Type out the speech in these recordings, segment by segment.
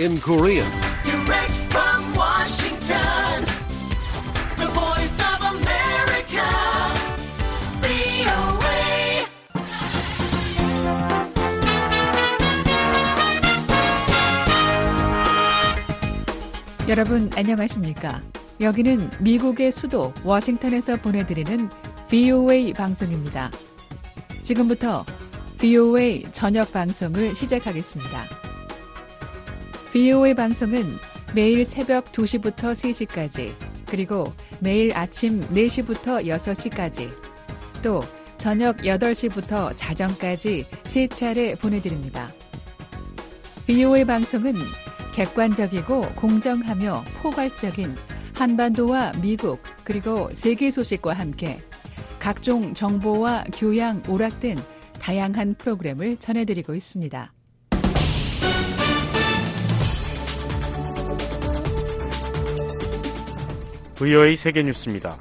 in Korean. Direct from Washington, the voice of America, VOA. 여러분 안녕하십니까? 여기는 미국의 수도 워싱턴에서 보내드리는 VOA 방송입니다. 지금부터 VOA 저녁 방송을 시작하겠습니다. VOA 방송은 매일 새벽 2시부터 3시까지, 그리고 매일 아침 4시부터 6시까지, 또 저녁 8시부터 자정까지 3차례 보내드립니다. VOA 방송은 객관적이고 공정하며 포괄적인 한반도와 미국 그리고 세계 소식과 함께 각종 정보와 교양, 오락 등 다양한 프로그램을 전해드리고 있습니다. VOA 세계뉴스입니다.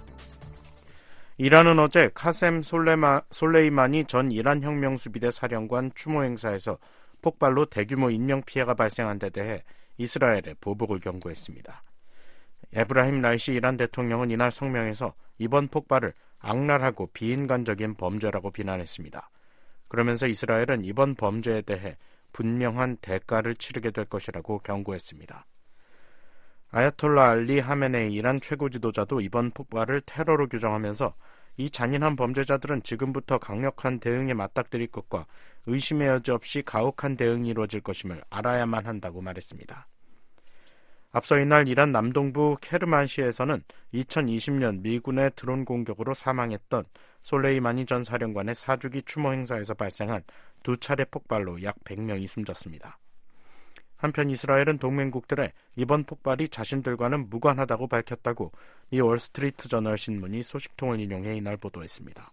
이란은 어제 카셈 솔레이마니 전 이란 혁명수비대 사령관 추모 행사에서 폭발로 대규모 인명피해가 발생한 데 대해 이스라엘에 보복을 경고했습니다. 에브라힘 라이시 이란 대통령은 이날 성명에서 이번 폭발을 악랄하고 비인간적인 범죄라고 비난했습니다. 그러면서 이스라엘은 이번 범죄에 대해 분명한 대가를 치르게 될 것이라고 경고했습니다. 아야톨라 알리 하메네이 이란 최고 지도자도 이번 폭발을 테러로 규정하면서 이 잔인한 범죄자들은 지금부터 강력한 대응에 맞닥뜨릴 것과 의심의 여지 없이 가혹한 대응이 이루어질 것임을 알아야만 한다고 말했습니다. 앞서 이날 이란 남동부 케르만시에서는 2020년 미군의 드론 공격으로 사망했던 솔레이마니 전 사령관의 4주기 추모 행사에서 발생한 2차례 폭발로 약 100명이 숨졌습니다. 한편 이스라엘은 동맹국들의 이번 폭발이 자신들과는 무관하다고 밝혔다고 이 월스트리트 저널 신문이 소식통을 인용해 이날 보도했습니다.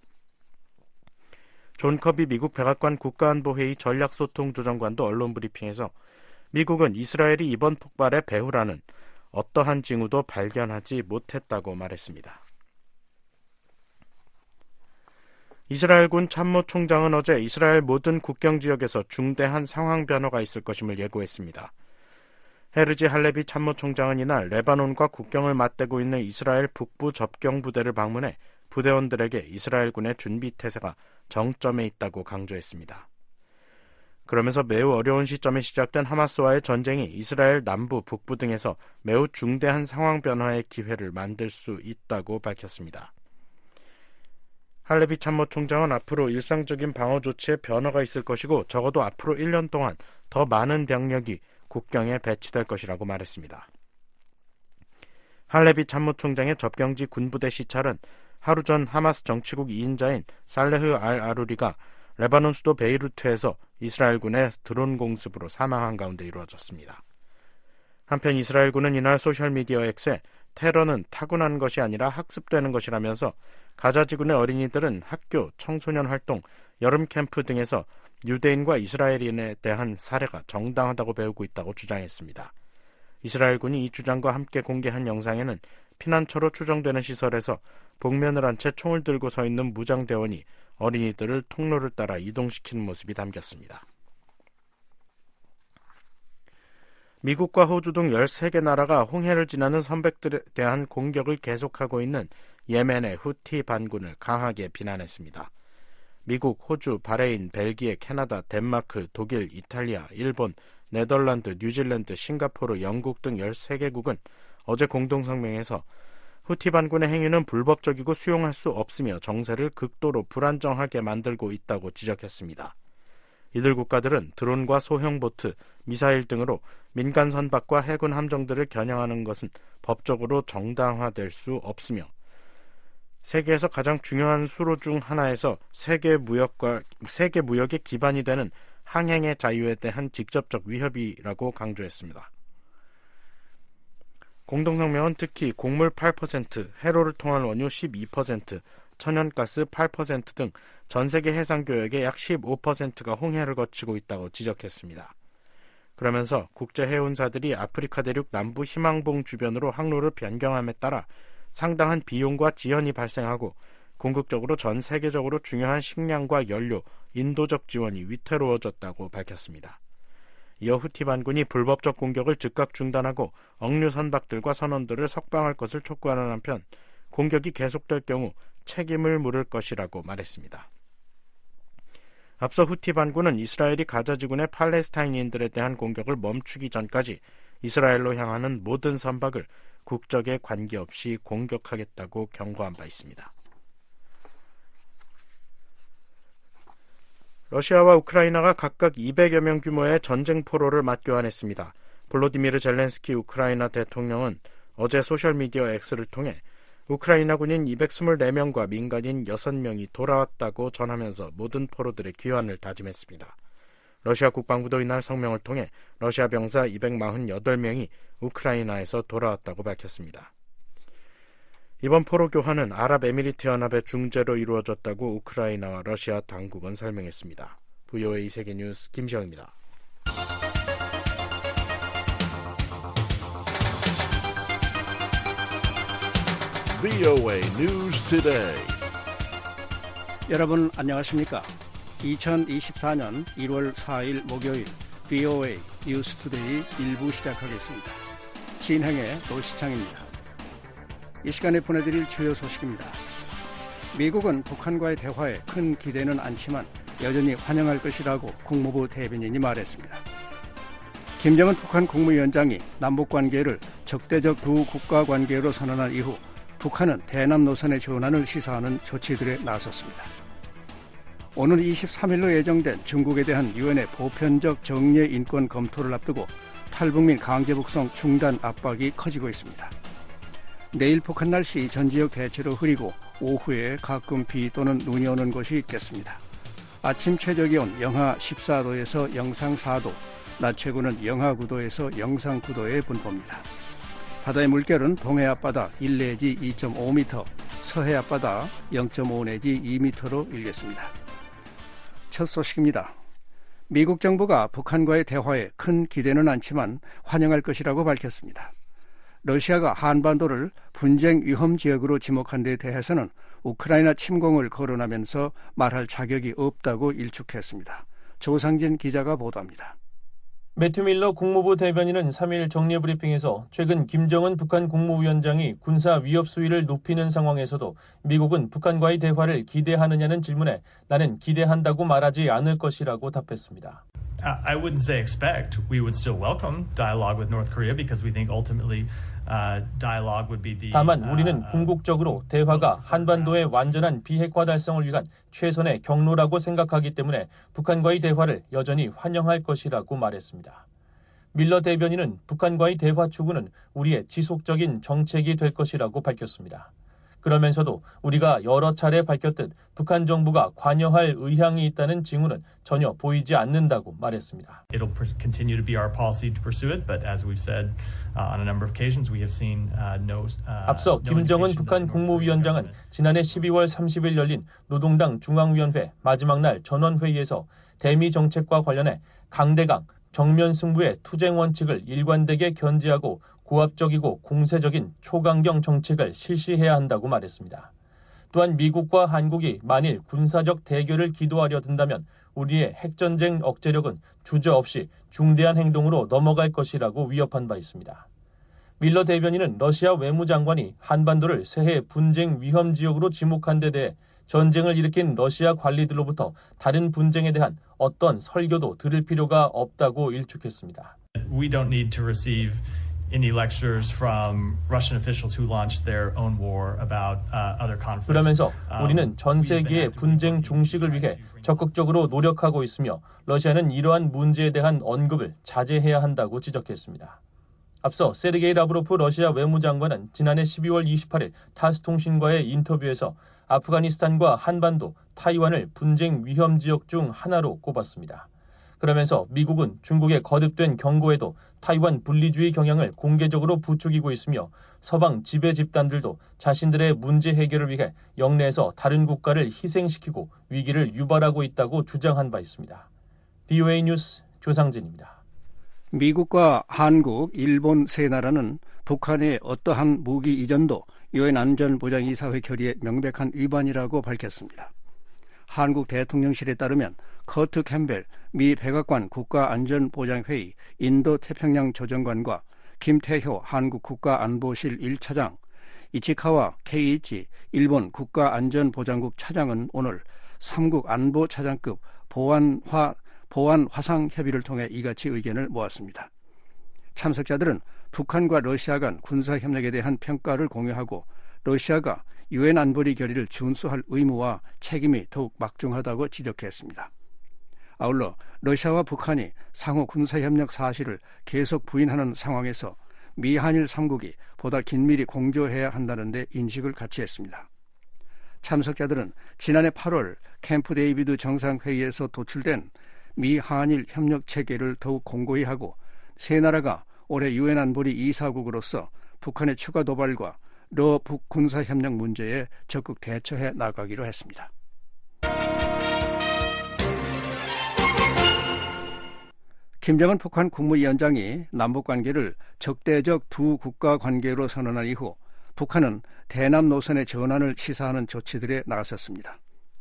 존 커비 미국 백악관 국가안보회의 전략소통조정관도 언론 브리핑에서 미국은 이스라엘이 이번 폭발의 배후라는 어떠한 징후도 발견하지 못했다고 말했습니다. 이스라엘군 참모총장은 어제 이스라엘 모든 국경지역에서 중대한 상황 변화가 있을 것임을 예고했습니다. 헤르지 할레비 참모총장은 이날 레바논과 국경을 맞대고 있는 이스라엘 북부 접경부대를 방문해 부대원들에게 이스라엘군의 준비태세가 정점에 있다고 강조했습니다. 그러면서 매우 어려운 시점에 시작된 하마스와의 전쟁이 이스라엘 남부, 북부 등에서 매우 중대한 상황 변화의 기회를 만들 수 있다고 밝혔습니다. 할레비 참모총장은 앞으로 일상적인 방어 조치에 변화가 있을 것이고 적어도 앞으로 1년 동안 더 많은 병력이 국경에 배치될 것이라고 말했습니다. 할레비 참모총장의 접경지 군부대 시찰은 하루 전 하마스 정치국 2인자인 살레흐 알 아루리가 레바논 수도 베이루트에서 이스라엘군의 드론 공습으로 사망한 가운데 이루어졌습니다. 한편 이스라엘군은 이날 소셜미디어 X에 테러는 타고난 것이 아니라 학습되는 것이라면서 가자 지구의 어린이들은 학교, 청소년 활동, 여름 캠프 등에서 유대인과 이스라엘인에 대한 사례가 정당하다고 배우고 있다고 주장했습니다. 이스라엘군이 이 주장과 함께 공개한 영상에는 피난처로 추정되는 시설에서 복면을 한 채 총을 들고 서 있는 무장대원이 어린이들을 통로를 따라 이동시키는 모습이 담겼습니다. 미국과 호주 등 13개 나라가 홍해를 지나는 선박들에 대한 공격을 계속하고 있는 예멘의 후티 반군을 강하게 비난했습니다. 미국, 호주, 바레인, 벨기에, 캐나다, 덴마크, 독일, 이탈리아, 일본, 네덜란드, 뉴질랜드, 싱가포르, 영국 등 13개국은 어제 공동성명에서 후티 반군의 행위는 불법적이고 수용할 수 없으며 정세를 극도로 불안정하게 만들고 있다고 지적했습니다. 이들 국가들은 드론과 소형 보트, 미사일 등으로 민간 선박과 해군 함정들을 겨냥하는 것은 법적으로 정당화될 수 없으며 세계에서 가장 중요한 수로 중 하나에서 세계 무역의 기반이 되는 항행의 자유에 대한 직접적 위협이라고 강조했습니다. 공동성명은 특히 곡물 8%, 해로를 통한 원유 12%, 천연가스 8% 등 전 세계 해상교역의 약 15%가 홍해를 거치고 있다고 지적했습니다. 그러면서 국제해운사들이 아프리카 대륙 남부 희망봉 주변으로 항로를 변경함에 따라 상당한 비용과 지연이 발생하고 궁극적으로 전 세계적으로 중요한 식량과 연료, 인도적 지원이 위태로워졌다고 밝혔습니다. 이어 후티 반군이 불법적 공격을 즉각 중단하고 억류 선박들과 선원들을 석방할 것을 촉구하는 한편 공격이 계속될 경우 책임을 물을 것이라고 말했습니다. 앞서 후티 반군은 이스라엘이 가자지군의 팔레스타인인들에 대한 공격을 멈추기 전까지 이스라엘로 향하는 모든 선박을 국적에 관계없이 공격하겠다고 경고한 바 있습니다. 러시아와 우크라이나가 각각 200여 명 규모의 전쟁 포로를 맞교환했습니다. 볼로디미르 젤렌스키 우크라이나 대통령은 어제 소셜미디어 X를 통해 우크라이나 군인 224명과 민간인 6명이 돌아왔다고 전하면서 모든 포로들의 귀환을 다짐했습니다. 러시아 국방부도 이날 성명을 통해 러시아 병사 248명이 우크라이나에서 돌아왔다고 밝혔습니다. 이번 포로 교환은 아랍에미리트 연합의 중재로 이루어졌다고 우크라이나와 러시아 당국은 설명했습니다. VOA 세계뉴스 김시영입니다. VOA News Today. 여러분 안녕하십니까? 2024년 1월 4일 목요일 VOA 뉴스 투데이 1부 시작하겠습니다. 진행의 노시창입니다. 이 시간에 보내드릴 주요 소식입니다. 미국은 북한과의 대화에 큰 기대는 않지만 여전히 환영할 것이라고 국무부 대변인이 말했습니다. 김정은 북한 국무위원장이 남북관계를 적대적 두 국가 관계로 선언한 이후 북한은 대남 노선의 전환을 시사하는 조치들에 나섰습니다. 오늘 23일로 예정된 중국에 대한 유엔의 보편적 정례 인권 검토를 앞두고 탈북민 강제 북송 중단 압박이 커지고 있습니다. 내일 북한 날씨 전 지역 대체로 흐리고 오후에 가끔 비 또는 눈이 오는 곳이 있겠습니다. 아침 최저기온 영하 14도에서 영상 4도, 낮 최고는 영하 9도에서 영상 9도의 분포입니다. 바다의 물결은 동해 앞바다 1 내지 2.5m, 서해 앞바다 0.5 내지 2m로 일겠습니다. 첫 소식입니다. 미국 정부가 북한과의 대화에 큰 기대는 않지만 환영할 것이라고 밝혔습니다. 러시아가 한반도를 분쟁 위험 지역으로 지목한 데 대해서는 우크라이나 침공을 거론하면서 말할 자격이 없다고 일축했습니다. 조상진 기자가 보도합니다. 매튜 밀러 국무부 대변인은 3일 정례브리핑에서 최근 김정은 북한 국무위원장이 군사 위협 수위를 높이는 상황에서도 미국은 북한과의 대화를 기대하느냐는 질문에 나는 기대한다고 말하지 않을 것이라고 답했습니다. I wouldn't say expect. We would still welcome dialogue with North Korea because we think ultimately dialogue would be the. 다만 우리는 궁극적으로 대화가 한반도의 완전한 비핵화 달성을 위한 최선의 경로라고 생각하기 때문에 북한과의 대화를 여전히 환영할 것이라고 말했습니다. 밀러 대변인은 북한과의 대화 추구는 우리의 지속적인 정책이 될 것이라고 밝혔습니다. 그러면서도 우리가 여러 차례 밝혔듯 북한 정부가 관여할 의향이 있다는 징후는 전혀 보이지 않는다고 말했습니다. It'll continue to be our policy to pursue it, but as we've said on a number of occasions, we have seen 앞서 김정은 북한 국무위원장은 지난해 12월 30일 열린 노동당 중앙위원회 마지막 날 전원회의에서 대미 정책과 관련해 강대강, 정면 승부의 투쟁 원칙을 일관되게 견지하고 고압적이고 공세적인 초강경 정책을 실시해야 한다고 말했습니다. 또한 미국과 한국이 만일 군사적 대결을 기도하려 든다면 우리의 핵전쟁 억제력은 주저없이 중대한 행동으로 넘어갈 것이라고 위협한 바 있습니다. 밀러 대변인은 러시아 외무장관이 한반도를 새해 분쟁 위험 지역으로 지목한 데 대해 전쟁을 일으킨 러시아 관리들로부터 다른 분쟁에 대한 어떤 설교도 들을 필요가 없다고 일축했습니다. We don't need to receive any lectures from Russian officials who launched their own war about other conflicts. 그러면서 우리는 전 세계의 분쟁 종식을 위해 적극적으로 노력하고 있으며 러시아는 이러한 문제에 대한 언급을 자제해야 한다고 지적했습니다. 앞서 세르게이 라브로프 러시아 외무장관은 지난해 12월 28일 타스 통신과의 인터뷰에서 아프가니스탄과 한반도, 타이완을 분쟁 위험 지역 중 하나로 꼽았습니다. 그러면서 미국은 중국의 거듭된 경고에도 타이완 분리주의 경향을 공개적으로 부추기고 있으며 서방 지배 집단들도 자신들의 문제 해결을 위해 영내에서 다른 국가를 희생시키고 위기를 유발하고 있다고 주장한 바 있습니다. VOA 뉴스 조상진입니다. 미국과 한국, 일본 세 나라는 북한의 어떠한 무기 이전도 유엔 안전보장이사회 결의의 명백한 위반이라고 밝혔습니다. 한국 대통령실에 따르면 커트 캠벨 미 백악관 국가안전보장회의 인도태평양 조정관과 김태효 한국국가안보실 1차장, 이치카와 케이이치 일본 국가안전보장국 차장은 오늘 3국 안보차장급 보안 화상 협의를 통해 이같이 의견을 모았습니다. 참석자들은 북한과 러시아 간 군사협력에 대한 평가를 공유하고 러시아가 유엔 안보리 결의를 준수할 의무와 책임이 더욱 막중하다고 지적했습니다. 아울러 러시아와 북한이 상호 군사협력 사실을 계속 부인하는 상황에서 미한일 3국이 보다 긴밀히 공조해야 한다는 데 인식을 같이 했습니다. 참석자들은 지난해 8월 캠프 데이비드 정상회의에서 도출된 미한일 협력 체계를 더욱 공고히 하고 세 나라가 올해 유엔 안보리 이사국으로서 북한의 추가 도발과 러북 군사협력 문제에 적극 대처해 나가기로 했습니다. 김정은 북한 국무위원장이 남북관계를 적대적 두 국가 관계로 선언한 이후 북한은 대남 노선의 전환을 시사하는 조치들에 나섰습니다.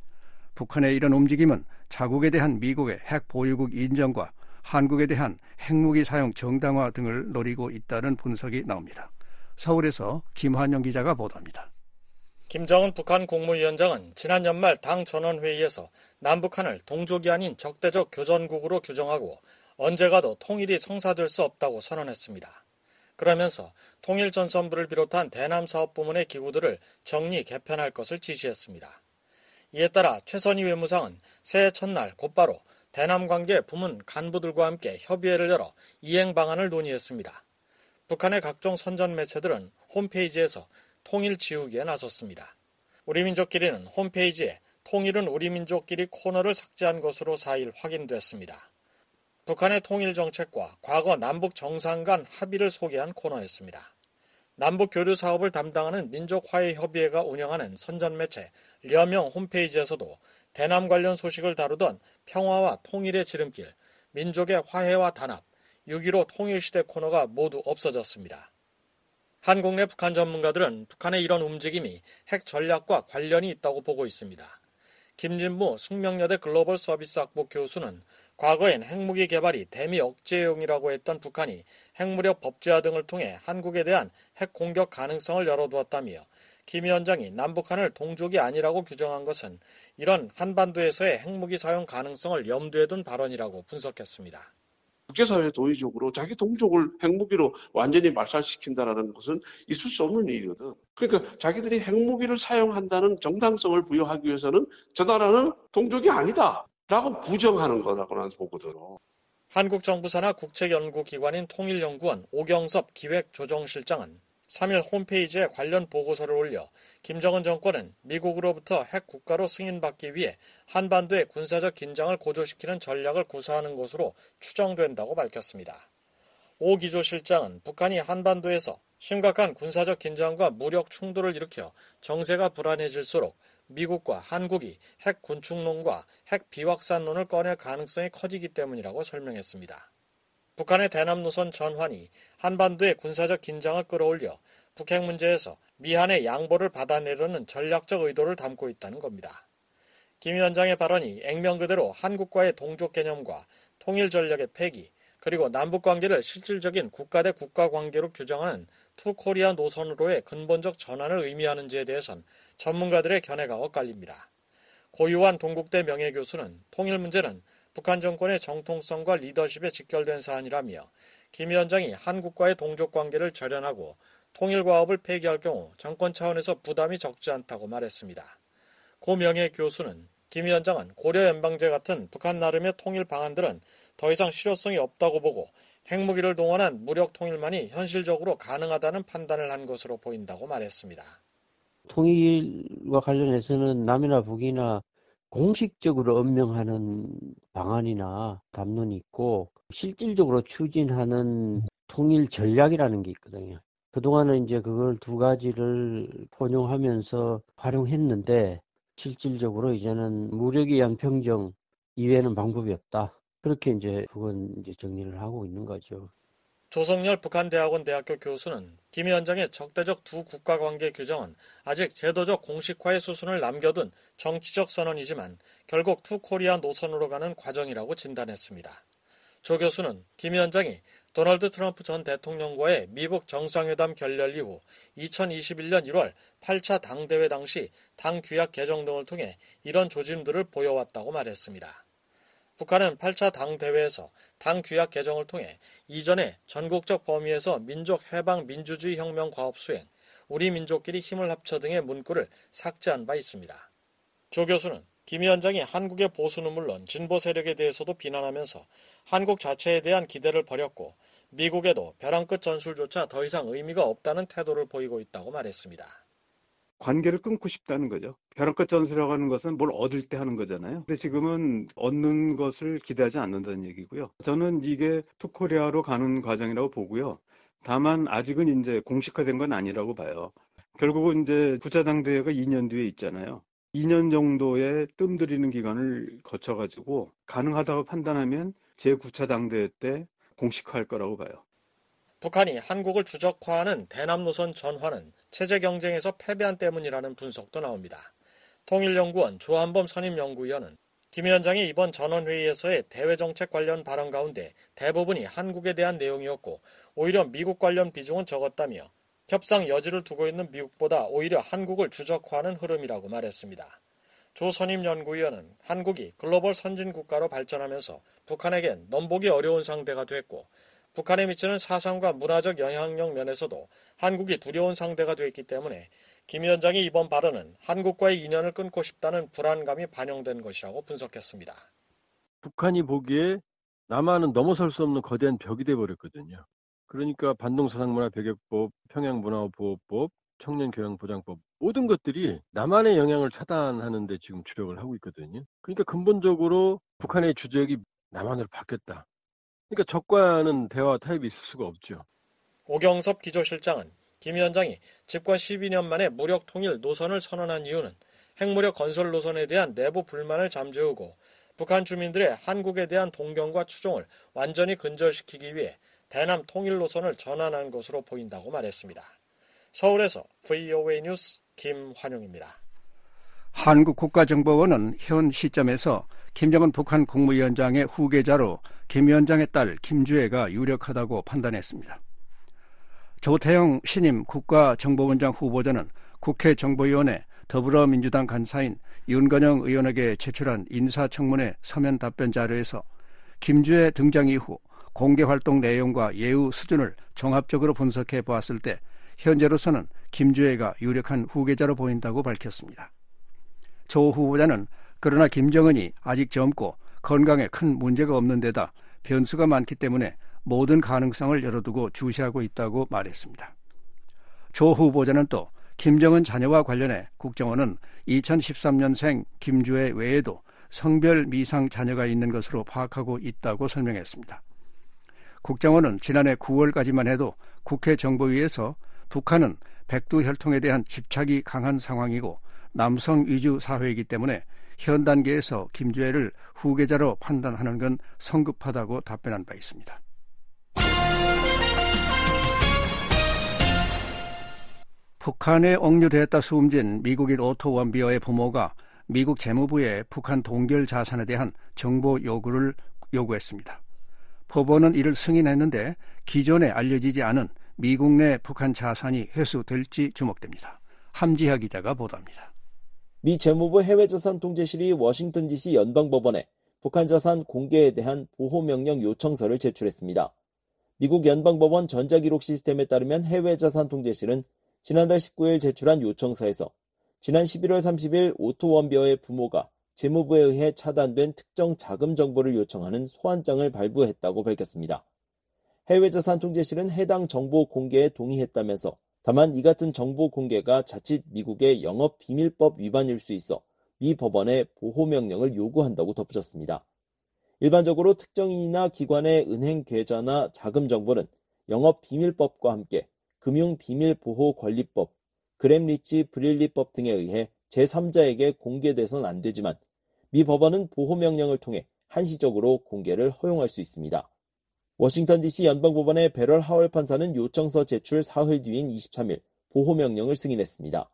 북한의 이런 움직임은 자국에 대한 미국의 핵 보유국 인정과 한국에 대한 핵무기 사용 정당화 등을 노리고 있다는 분석이 나옵니다. 서울에서 김환영 기자가 보도합니다. 김정은 북한 국무위원장은 지난 연말 당 전원회의에서 남북한을 동족이 아닌 적대적 교전국으로 규정하고 언제 가도 통일이 성사될 수 없다고 선언했습니다. 그러면서 통일전선부를 비롯한 대남사업부문의 기구들을 정리 개편할 것을 지시했습니다. 이에 따라 최선희 외무상은 새해 첫날 곧바로 대남관계 부문 간부들과 함께 협의회를 열어 이행 방안을 논의했습니다. 북한의 각종 선전 매체들은 홈페이지에서 통일 지우기에 나섰습니다. 우리민족끼리는 홈페이지에 통일은 우리민족끼리 코너를 삭제한 것으로 4일 확인됐습니다. 북한의 통일 정책과 과거 남북 정상 간 합의를 소개한 코너였습니다. 남북 교류 사업을 담당하는 민족화해협의회가 운영하는 선전매체 려명 홈페이지에서도 대남 관련 소식을 다루던 평화와 통일의 지름길, 민족의 화해와 단합, 6.15 통일시대 코너가 모두 없어졌습니다. 한국 내 북한 전문가들은 북한의 이런 움직임이 핵 전략과 관련이 있다고 보고 있습니다. 김진무 숙명여대 글로벌 서비스학부 교수는 과거엔 핵무기 개발이 대미 억제용이라고 했던 북한이 핵무력 법제화 등을 통해 한국에 대한 핵 공격 가능성을 열어두었다며 김 위원장이 남북한을 동족이 아니라고 규정한 것은 이런 한반도에서의 핵무기 사용 가능성을 염두에 둔 발언이라고 분석했습니다. 국제사회 도의적으로 자기 동족을 핵무기로 완전히 말살시킨다는 것은 있을 수 없는 일이거든. 그러니까 자기들이 핵무기를 사용한다는 정당성을 부여하기 위해서는 저 나라는 동족이 아니다라고 부정하는 거라고 나는 보거든. 한국 정부 산하 국책연구기관인 통일연구원 오경섭 기획조정실장은 3일 홈페이지에 관련 보고서를 올려 김정은 정권은 미국으로부터 핵 국가로 승인받기 위해 한반도의 군사적 긴장을 고조시키는 전략을 구사하는 것으로 추정된다고 밝혔습니다. 오 기조실장은 북한이 한반도에서 심각한 군사적 긴장과 무력 충돌을 일으켜 정세가 불안해질수록 미국과 한국이 핵 군축론과 핵 비확산론을 꺼낼 가능성이 커지기 때문이라고 설명했습니다. 북한의 대남 노선 전환이 한반도의 군사적 긴장을 끌어올려 북핵 문제에서 미한의 양보를 받아내려는 전략적 의도를 담고 있다는 겁니다. 김 위원장의 발언이 액면 그대로 한국과의 동족 개념과 통일 전략의 폐기, 그리고 남북관계를 실질적인 국가 대 국가 관계로 규정하는 투 코리아 노선으로의 근본적 전환을 의미하는지에 대해선 전문가들의 견해가 엇갈립니다. 고유한 동국대 명예교수는 통일 문제는 북한 정권의 정통성과 리더십에 직결된 사안이라며 김 위원장이 한국과의 동족 관계를 절연하고 통일 과업을 폐기할 경우 정권 차원에서 부담이 적지 않다고 말했습니다. 고 명예 교수는 김 위원장은 고려 연방제 같은 북한 나름의 통일 방안들은 더 이상 실효성이 없다고 보고 핵무기를 동원한 무력 통일만이 현실적으로 가능하다는 판단을 한 것으로 보인다고 말했습니다. 통일과 관련해서는 남이나 북이나 공식적으로 엄명하는 방안이나 담론이 있고 실질적으로 추진하는 통일 전략이라는 게 있거든요. 그동안은 이제 그걸 두 가지를 혼용하면서 활용했는데 실질적으로 이제는 무력에 의한 평정 이외에는 방법이 없다. 그렇게 이제 그건 이제 정리를 하고 있는 거죠. 조성열 북한대학원 대학교 교수는 김 위원장의 적대적 두 국가 관계 규정은 아직 제도적 공식화의 수순을 남겨둔 정치적 선언이지만 결국 투 코리아 노선으로 가는 과정이라고 진단했습니다. 조 교수는 김 위원장이 도널드 트럼프 전 대통령과의 미국 정상회담 결렬 이후 2021년 1월 8차 당대회 당시 당 규약 개정 등을 통해 이런 조짐들을 보여왔다고 말했습니다. 북한은 8차 당대회에서 당 규약 개정을 통해 이전에 전국적 범위에서 민족 해방 민주주의 혁명 과업 수행, 우리 민족끼리 힘을 합쳐 등의 문구를 삭제한 바 있습니다. 조 교수는 김 위원장이 한국의 보수는 물론 진보 세력에 대해서도 비난하면서 한국 자체에 대한 기대를 버렸고 미국에도 벼랑 끝 전술조차 더 이상 의미가 없다는 태도를 보이고 있다고 말했습니다. 관계를 끊고 싶다는 거죠. 벼랑 끝 전술이라고 하는 것은 뭘 얻을 때 하는 거잖아요. 근데 지금은 얻는 것을 기대하지 않는다는 얘기고요. 저는 이게 투코리아로 가는 과정이라고 보고요. 다만 아직은 이제 공식화된 건 아니라고 봐요. 결국은 이제 9차 당대회가 2년 뒤에 있잖아요. 2년 정도의 뜸들이는 기간을 거쳐가지고 가능하다고 판단하면 제9차 당대회 때 공식화할 거라고 봐요. 북한이 한국을 주적화하는 대남 노선 전환은 체제 경쟁에서 패배한 때문이라는 분석도 나옵니다. 통일연구원 조한범 선임연구위원은 김 위원장이 이번 전원회의에서의 대외정책 관련 발언 가운데 대부분이 한국에 대한 내용이었고 오히려 미국 관련 비중은 적었다며 협상 여지를 두고 있는 미국보다 오히려 한국을 주적화하는 흐름이라고 말했습니다. 조 선임연구위원은 한국이 글로벌 선진국가로 발전하면서 북한에겐 넘보기 어려운 상대가 됐고 북한에 미치는 사상과 문화적 영향력 면에서도 한국이 두려운 상대가 됐기 때문에 김 위원장이 이번 발언은 한국과의 인연을 끊고 싶다는 불안감이 반영된 것이라고 분석했습니다. 북한이 보기에 남한은 넘어설 수 없는 거대한 벽이 돼버렸거든요. 그러니까 반동사상문화배격법, 평양문화보호법, 청년교양보장법 모든 것들이 남한의 영향을 차단하는 데 지금 주력을 하고 있거든요. 그러니까 근본적으로 북한의 주적이 남한으로 바뀌었다. 그러니까 적과는 대화 타협이 있을 수가 없죠. 오경섭 기조실장은 김 위원장이 집권 12년 만에 무력 통일 노선을 선언한 이유는 핵무력 건설 노선에 대한 내부 불만을 잠재우고 북한 주민들의 한국에 대한 동경과 추종을 완전히 근절시키기 위해 대남 통일 노선을 전환한 것으로 보인다고 말했습니다. 서울에서 VOA 뉴스 김환용입니다. 한국국가정보원은 현 시점에서 김정은 북한 국무위원장의 후계자로 김 위원장의 딸 김주애가 유력하다고 판단했습니다. 조태영 신임 국가정보원장 후보자는 국회 정보위원회 더불어민주당 간사인 윤건영 의원에게 제출한 인사청문회 서면 답변 자료에서 김주애 등장 이후 공개활동 내용과 예우 수준을 종합적으로 분석해 보았을 때 현재로서는 김주애가 유력한 후계자로 보인다고 밝혔습니다. 조 후보자는 그러나 김정은이 아직 젊고 건강에 큰 문제가 없는 데다 변수가 많기 때문에 모든 가능성을 열어두고 주시하고 있다고 말했습니다. 조 후보자는 또 김정은 자녀와 관련해 국정원은 2013년생 김주애 외에도 성별 미상 자녀가 있는 것으로 파악하고 있다고 설명했습니다. 국정원은 지난해 9월까지만 해도 국회 정보위에서 북한은 백두 혈통에 대한 집착이 강한 상황이고 남성 위주 사회이기 때문에 현 단계에서 김주애를 후계자로 판단하는 건 성급하다고 답변한 바 있습니다. 북한에 억류되었다 숨진 미국인 오토 원비어의 부모가 미국 재무부에 북한 동결 자산에 대한 정보 요구를 요구했습니다. 법원은 이를 승인했는데 기존에 알려지지 않은 미국 내 북한 자산이 회수될지 주목됩니다. 함지하 기자가 보도합니다. 미 재무부 해외자산통제실이 워싱턴 DC 연방법원에 북한 자산 공개에 대한 보호명령 요청서를 제출했습니다. 미국 연방법원 전자기록 시스템에 따르면 해외자산통제실은 지난달 19일 제출한 요청서에서 지난 11월 30일 오토 원비어의 부모가 재무부에 의해 차단된 특정 자금 정보를 요청하는 소환장을 발부했다고 밝혔습니다. 해외자산통제실은 해당 정보 공개에 동의했다면서 다만 이 같은 정보 공개가 자칫 미국의 영업비밀법 위반일 수 있어 미 법원에 보호명령을 요구한다고 덧붙였습니다. 일반적으로 특정인이나 기관의 은행 계좌나 자금 정보는 영업비밀법과 함께 금융비밀보호권리법, 그램리치-브릴리법 등에 의해 제3자에게 공개돼선 안 되지만 미 법원은 보호명령을 통해 한시적으로 공개를 허용할 수 있습니다. 워싱턴 DC 연방법원의 베럴 하월 판사는 요청서 제출 사흘 뒤인 23일 보호명령을 승인했습니다.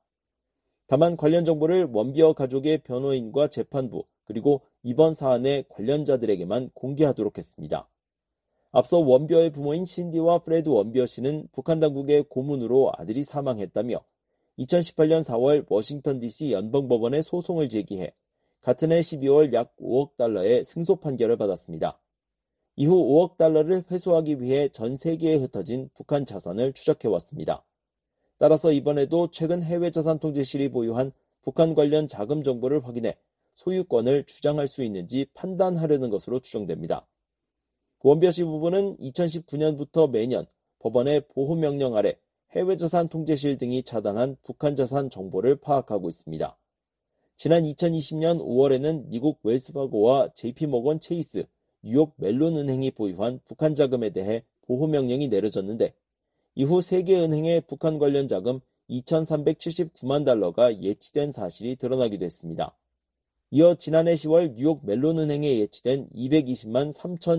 다만 관련 정보를 원비어 가족의 변호인과 재판부 그리고 이번 사안의 관련자들에게만 공개하도록 했습니다. 앞서 원비어의 부모인 신디와 프레드 원비어 씨는 북한 당국의 고문으로 아들이 사망했다며 2018년 4월 워싱턴 DC 연방법원에 소송을 제기해 같은 해 12월 약 5억 달러의 승소 판결을 받았습니다. 이후 5억 달러를 회수하기 위해 전 세계에 흩어진 북한 자산을 추적해왔습니다. 따라서 이번에도 최근 해외자산통제실이 보유한 북한 관련 자금 정보를 확인해 소유권을 주장할 수 있는지 판단하려는 것으로 추정됩니다. 원비어 씨 부부는 2019년부터 매년 법원의 보호명령 아래 해외자산통제실 등이 차단한 북한 자산 정보를 파악하고 있습니다. 지난 2020년 5월에는 미국 웰스파고와 JP모건 체이스, 뉴욕 멜론 은행이 보유한 북한 자금에 대해 보호명령이 내려졌는데 이후 세계은행의 북한 관련 자금 2,379만 달러가 예치된 사실이 드러나기도 했습니다. 이어 지난해 10월 뉴욕 멜론 은행에 예치된 220만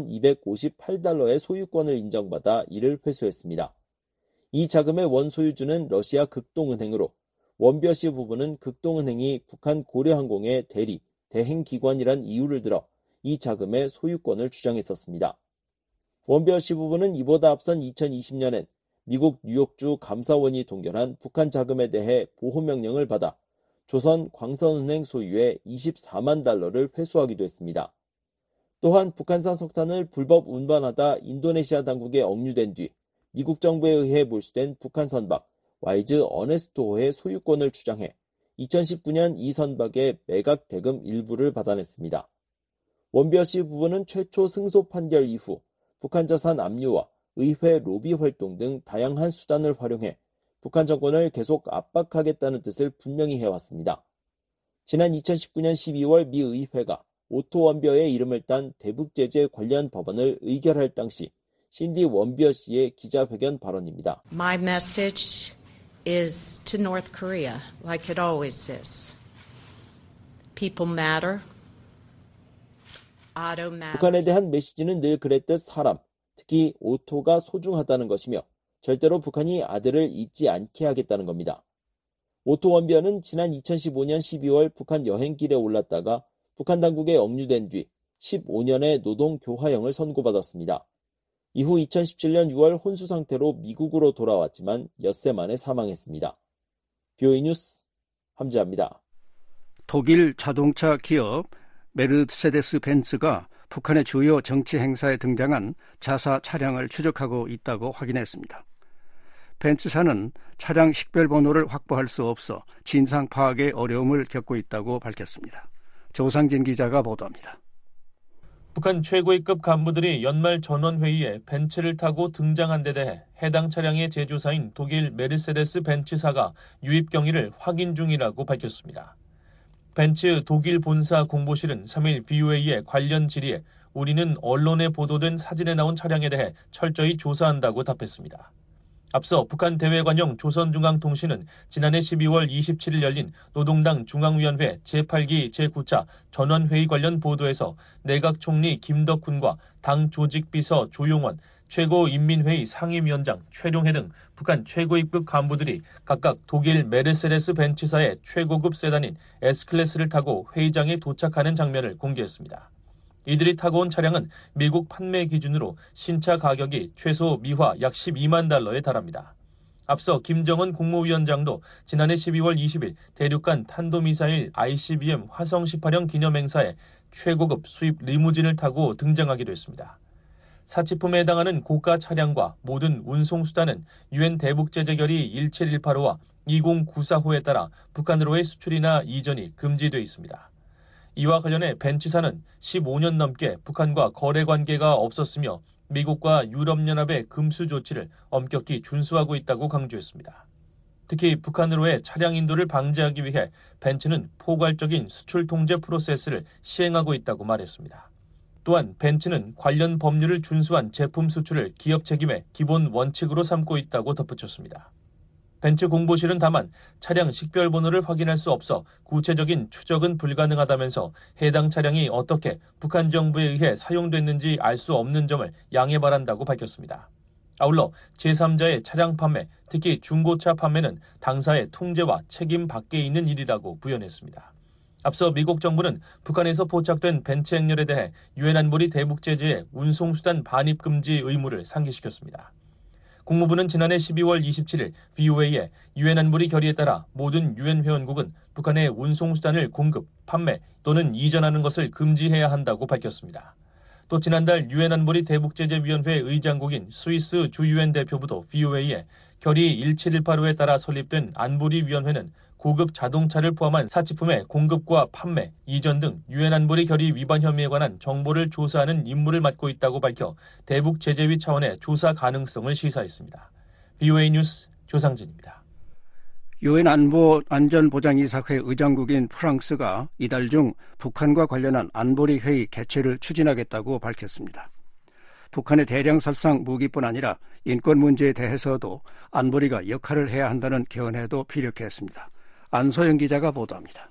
3,258달러의 소유권을 인정받아 이를 회수했습니다. 이 자금의 원소유주는 러시아 극동은행으로 원비어 씨 부부는 극동은행이 북한 고려항공의 대리, 대행기관이란 이유를 들어 이 자금의 소유권을 주장했었습니다. 원비어 씨 부부는 이보다 앞선 2020년엔 미국 뉴욕주 감사원이 동결한 북한 자금에 대해 보호명령을 받아 조선 광선은행 소유의 24만 달러를 회수하기도 했습니다. 또한 북한산 석탄을 불법 운반하다 인도네시아 당국에 억류된 뒤 미국 정부에 의해 몰수된 북한 선박 와이즈 어네스토호의 소유권을 주장해 2019년 이 선박의 매각 대금 일부를 받아냈습니다. 원비어 씨 부부는 최초 승소 판결 이후 북한 자산 압류와 의회 로비 활동 등 다양한 수단을 활용해 북한 정권을 계속 압박하겠다는 뜻을 분명히 해왔습니다. 지난 2019년 12월 미 의회가 오토 원비어의 이름을 딴 대북제재 관련 법안을 의결할 당시 신디 원비어 씨의 기자회견 발언입니다. My message is to North Korea, like it always is. People matter. Auto matters. 북한에 대한 메시지는 늘 그랬듯 사람, 특히 오토가 소중하다는 것이며 절대로 북한이 아들을 잊지 않게 하겠다는 겁니다. 오토 원비어는 지난 2015년 12월 북한 여행길에 올랐다가 북한 당국에 억류된 뒤 15년의 노동 교화형을 선고받았습니다. 이후 2017년 6월 혼수 상태로 미국으로 돌아왔지만 엿새 만에 사망했습니다. BOE 뉴스 함재합니다. 독일 자동차 기업 메르세데스 벤츠가 북한의 주요 정치 행사에 등장한 자사 차량을 추적하고 있다고 확인했습니다. 벤츠사는 차량 식별번호를 확보할 수 없어 진상 파악에 어려움을 겪고 있다고 밝혔습니다. 조상진 기자가 보도합니다. 북한 최고위급 간부들이 연말 전원회의에 벤츠를 타고 등장한 데 대해 해당 차량의 제조사인 독일 메르세데스 벤츠사가 유입 경위를 확인 중이라고 밝혔습니다. 벤츠 독일 본사 공보실은 3일 BOA의 관련 질의에 우리는 언론에 보도된 사진에 나온 차량에 대해 철저히 조사한다고 답했습니다. 앞서 북한 대외관용 조선중앙통신은 지난해 12월 27일 열린 노동당 중앙위원회 제8기 제9차 전원회의 관련 보도에서 내각 총리 김덕훈과 당 조직비서 조용원, 최고인민회의 상임위원장 최룡해 등 북한 최고위급 간부들이 각각 독일 메르세데스 벤츠사의 최고급 세단인 S클래스를 타고 회의장에 도착하는 장면을 공개했습니다. 이들이 타고 온 차량은 미국 판매 기준으로 신차 가격이 최소 미화 약 12만 달러에 달합니다. 앞서 김정은 국무위원장도 지난해 12월 20일 대륙간 탄도미사일 ICBM 화성 18형 기념행사에 최고급 수입 리무진을 타고 등장하기도 했습니다. 사치품에 해당하는 고가 차량과 모든 운송수단은 유엔 대북제재결의 17185와 2094호에 따라 북한으로의 수출이나 이전이 금지돼 있습니다. 이와 관련해 벤츠사는 15년 넘게 북한과 거래 관계가 없었으며 미국과 유럽연합의 금수 조치를 엄격히 준수하고 있다고 강조했습니다. 특히 북한으로의 차량 인도를 방지하기 위해 벤츠는 포괄적인 수출 통제 프로세스를 시행하고 있다고 말했습니다. 또한 벤츠는 관련 법률을 준수한 제품 수출을 기업 책임의 기본 원칙으로 삼고 있다고 덧붙였습니다. 벤츠 공보실은 다만 차량 식별 번호를 확인할 수 없어 구체적인 추적은 불가능하다면서 해당 차량이 어떻게 북한 정부에 의해 사용됐는지 알 수 없는 점을 양해 바란다고 밝혔습니다. 아울러 제3자의 차량 판매, 특히 중고차 판매는 당사의 통제와 책임 밖에 있는 일이라고 부연했습니다. 앞서 미국 정부는 북한에서 포착된 벤츠 행렬에 대해 유엔 안보리 대북 제재에 운송수단 반입 금지 의무를 상기시켰습니다. 국무부는 지난해 12월 27일 VOA에 유엔 안보리 결의에 따라 모든 유엔 회원국은 북한의 운송수단을 공급, 판매 또는 이전하는 것을 금지해야 한다고 밝혔습니다. 또 지난달 유엔 안보리 대북제재위원회 의장국인 스위스 주유엔 대표부도 VOA에 결의 1718호에 따라 설립된 안보리위원회는 고급 자동차를 포함한 사치품의 공급과 판매, 이전 등 유엔 안보리 결의 위반 혐의에 관한 정보를 조사하는 임무를 맡고 있다고 밝혀 대북제재위 차원의 조사 가능성을 시사했습니다. VOA 뉴스 조상진입니다. 유엔 안보 안전보장이사회 의장국인 프랑스가 이달 중 북한과 관련한 안보리 회의 개최를 추진하겠다고 밝혔습니다. 북한의 대량 살상 무기뿐 아니라 인권 문제에 대해서도 안보리가 역할을 해야 한다는 견해도 피력했습니다. 안소영 기자가 보도합니다.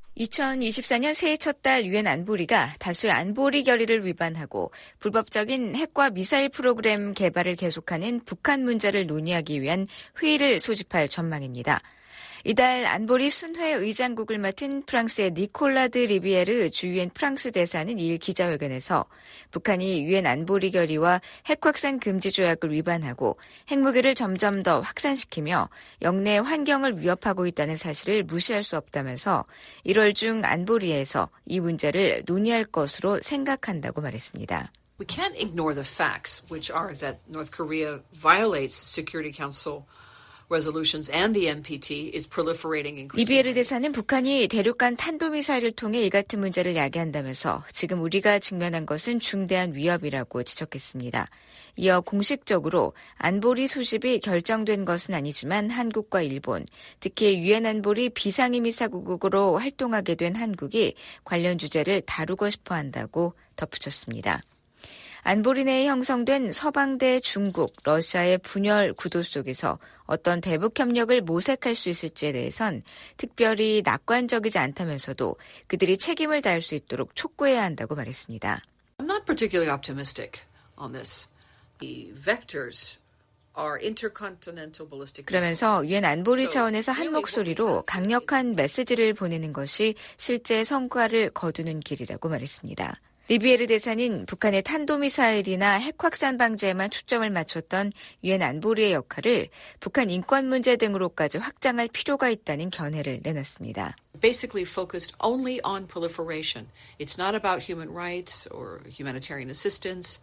2024년 새해 첫 달 유엔 안보리가 다수의 안보리 결의를 위반하고 불법적인 핵과 미사일 프로그램 개발을 계속하는 북한 문제를 논의하기 위한 회의를 소집할 전망입니다. 이달 안보리 순회 의장국을 맡은 프랑스의 니콜라 드 리비에르 주유엔 프랑스 대사는 2일 기자회견에서 북한이 유엔 안보리 결의와 핵 확산 금지 조약을 위반하고 핵무기를 점점 더 확산시키며 영내 환경을 위협하고 있다는 사실을 무시할 수 없다면서 1월 중 안보리에서 이 문제를 논의할 것으로 생각한다고 말했습니다. We can't ignore the facts, which are that North Korea violates Security Council resolutions and the NPT is proliferating increasingly. 리비에르 대사는 북한이 대륙간 탄도미사일을 통해 이 같은 문제를 야기한다면서 지금 우리가 직면한 것은 중대한 위협이라고 지적했습니다. 이어 공식적으로 안보리 소집이 결정된 것은 아니지만 한국과 일본, 특히 유엔 안보리 비상임의사국으로 활동하게 된 한국이 관련 주제를 다루고 싶어 한다고 덧붙였습니다. 안보리 내에 형성된 서방대 중국, 러시아의 분열 구도 속에서 어떤 대북 협력을 모색할 수 있을지에 대해선 특별히 낙관적이지 않다면서도 그들이 책임을 다할 수 있도록 촉구해야 한다고 말했습니다. I'm not particularly optimistic on this. The vectors are intercontinental ballistic missiles. 그러면서 유엔 안보리 차원에서 한 목소리로 강력한 메시지를 보내는 것이 실제 성과를 거두는 길이라고 말했습니다. 리비에르 대사는 북한의 탄도미사일이나 핵 확산 방지에만 초점을 맞췄던 유엔 안보리의 역할을 북한 인권 문제 등으로까지 확장할 필요가 있다는 견해를 내놨습니다. Basically focused only on proliferation. It's not about human rights or humanitarian assistance.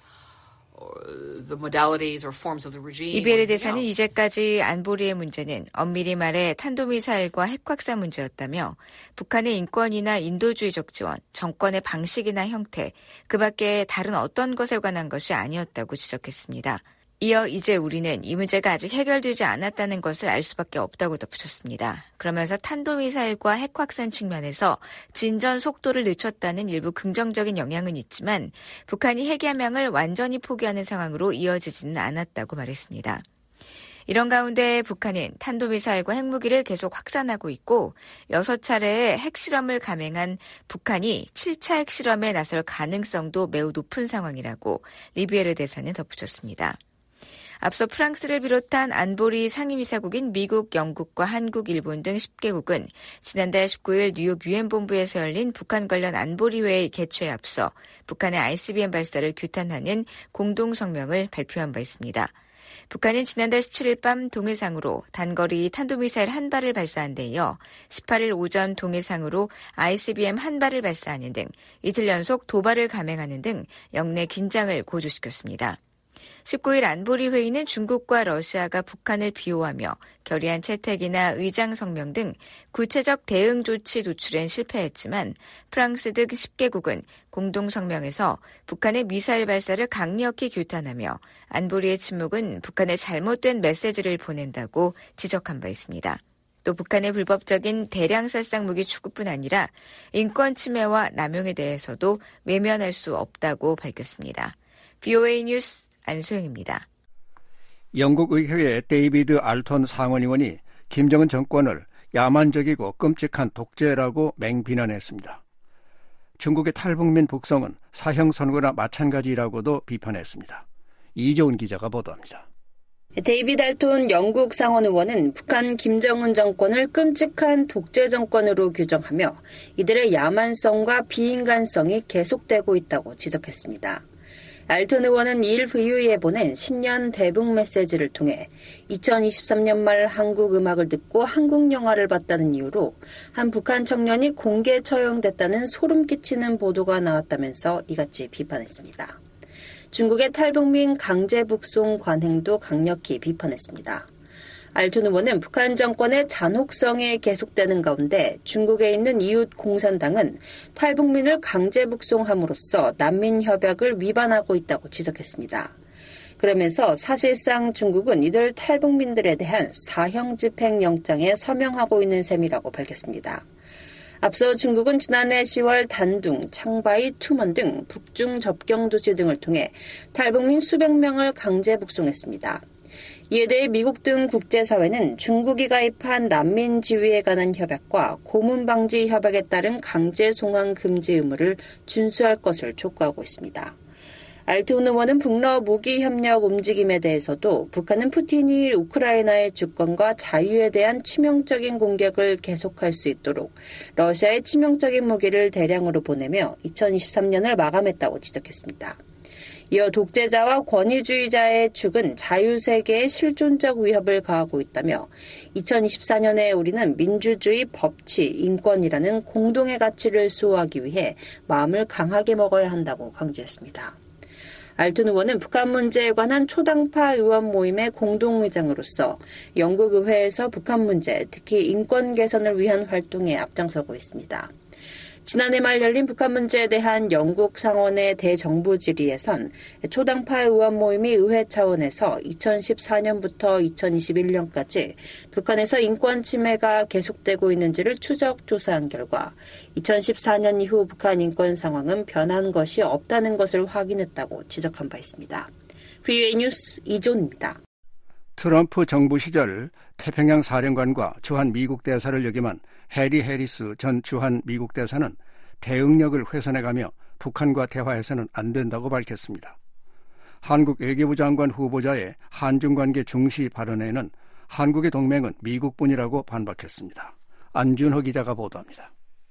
리비에르 대사는 이제까지 안보리의 문제는 엄밀히 말해 탄도미사일과 핵 확산 문제였다며 북한의 인권이나 인도주의적 지원, 정권의 방식이나 형태, 그 밖에 다른 어떤 것에 관한 것이 아니었다고 지적했습니다. 이어 이제 우리는 이 문제가 아직 해결되지 않았다는 것을 알 수밖에 없다고 덧붙였습니다. 그러면서 탄도미사일과 핵 확산 측면에서 진전 속도를 늦췄다는 일부 긍정적인 영향은 있지만 북한이 핵야망을 완전히 포기하는 상황으로 이어지지는 않았다고 말했습니다. 이런 가운데 북한은 탄도미사일과 핵무기를 계속 확산하고 있고 6차례의 핵실험을 감행한 북한이 7차 핵실험에 나설 가능성도 매우 높은 상황이라고 리비에르 대사는 덧붙였습니다. 앞서 프랑스를 비롯한 안보리 상임이사국인 미국, 영국과 한국, 일본 등 10개국은 지난달 19일 뉴욕 유엔본부에서 열린 북한 관련 안보리 회의 개최에 앞서 북한의 ICBM 발사를 규탄하는 공동성명을 발표한 바 있습니다. 북한은 지난달 17일 밤 동해상으로 단거리 탄도미사일 한 발을 발사한 데 이어 18일 오전 동해상으로 ICBM 한 발을 발사하는 등 이틀 연속 도발을 감행하는 등 영내 긴장을 고조시켰습니다. 19일 안보리 회의는 중국과 러시아가 북한을 비호하며 결의안 채택이나 의장 성명 등 구체적 대응 조치 도출엔 실패했지만 프랑스 등 10개국은 공동성명에서 북한의 미사일 발사를 강력히 규탄하며 안보리의 침묵은 북한의 잘못된 메시지를 보낸다고 지적한 바 있습니다. 또 북한의 불법적인 대량 살상 무기 추구뿐 아니라 인권 침해와 남용에 대해서도 외면할 수 없다고 밝혔습니다. VOA 뉴스 안소영입니다. 영국 의회의 데이비드 알턴 상원의원이 김정은 정권을 야만적이고 끔찍한 독재라고 맹비난했습니다. 중국의 탈북민 북송은 사형 선고나 마찬가지라고도 비판했습니다. 이재훈 기자가 보도합니다. 데이비드 알톤 영국 상원 의원은 북한 김정은 정권을 끔찍한 독재 정권으로 규정하며 이들의 야만성과 비인간성이 계속되고 있다고 지적했습니다. 알톤 의원은 2일 VOA에 보낸 신년 대북 메시지를 통해 2023년 말 한국 음악을 듣고 한국 영화를 봤다는 이유로 한 북한 청년이 공개 처형됐다는 소름 끼치는 보도가 나왔다면서 이같이 비판했습니다. 중국의 탈북민 강제 북송 관행도 강력히 비판했습니다. 알톤 의원은 북한 정권의 잔혹성이 계속되는 가운데 중국에 있는 이웃 공산당은 탈북민을 강제 북송함으로써 난민 협약을 위반하고 있다고 지적했습니다. 그러면서 사실상 중국은 이들 탈북민들에 대한 사형 집행 영장에 서명하고 있는 셈이라고 밝혔습니다. 앞서 중국은 지난해 10월 단둥, 창바이, 투먼 등 북중 접경 도시 등을 통해 탈북민 수백 명을 강제 북송했습니다. 이에 대해 미국 등 국제사회는 중국이 가입한 난민 지위에 관한 협약과 고문 방지 협약에 따른 강제 송환 금지 의무를 준수할 것을 촉구하고 있습니다. 알톤 의원은 북러 무기 협력 움직임에 대해서도 북한은 푸틴이 우크라이나의 주권과 자유에 대한 치명적인 공격을 계속할 수 있도록 러시아의 치명적인 무기를 대량으로 보내며 2023년을 마감했다고 지적했습니다. 이어 독재자와 권위주의자의 축은 자유세계에 실존적 위협을 가하고 있다며 2024년에 우리는 민주주의, 법치, 인권이라는 공동의 가치를 수호하기 위해 마음을 강하게 먹어야 한다고 강조했습니다. 알톤 의원은 북한 문제에 관한 초당파 의원 모임의 공동의장으로서 영국 의회에서 북한 문제, 특히 인권 개선을 위한 활동에 앞장서고 있습니다. 지난해 말 열린 북한 문제에 대한 영국 상원의 대정부 질의에선 초당파 의원 모임이 의회 차원에서 2014년부터 2021년까지 북한에서 인권 침해가 계속되고 있는지를 추적 조사한 결과 2014년 이후 북한 인권 상황은 변한 것이 없다는 것을 확인했다고 지적한 바 있습니다. VOA 뉴스 이존입니다. 트럼프 정부 시절 태평양 사령관과 주한 미국 대사를 역임한 해리 해리스 전 주한 미국 대사는 대응력을 훼손해가며 북한과 대화해서는 안 된다고 밝혔습니다. 한국 외교부 장관 후보자의 한중관계 중시 발언에는 한국의 동맹은 미국뿐이라고 반박했습니다. 안준호 기자가 보도합니다.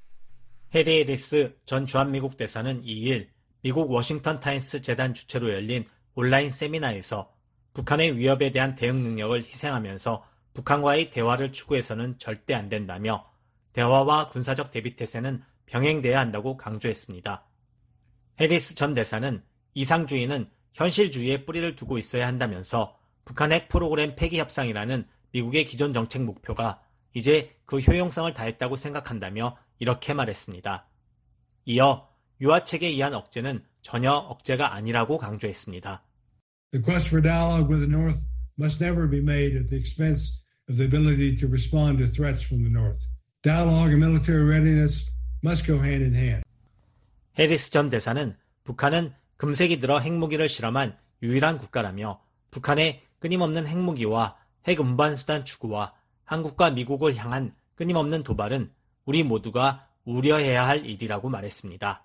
해리 해리스 전 주한미국 대사는 2일 미국 워싱턴 타임스 재단 주최로 열린 온라인 세미나에서 북한의 위협에 대한 대응 능력을 희생하면서 북한과의 대화를 추구해서는 절대 안 된다며 대화와 군사적 대비태세는 병행돼야 한다고 강조했습니다. 해리스 전 대사는 이상주의는 현실주의에 뿌리를 두고 있어야 한다면서 북한 핵 프로그램 폐기 협상이라는 미국의 기존 정책 목표가 이제 그 효용성을 다했다고 생각한다며 이렇게 말했습니다. 이어 유화책에 의한 억제는 전혀 억제가 아니라고 강조했습니다. The quest for dialogue with the North must never be made at the expense of the ability to respond to threats from the North. Dialogue and military readiness must go hand in hand. 해리스 전 대사는 북한은 금세기 들어 핵무기를 실험한 유일한 국가라며 북한의 끊임없는 핵무기와 핵 운반수단 추구와 한국과 미국을 향한 끊임없는 도발은 우리 모두가 우려해야 할 일이라고 말했습니다.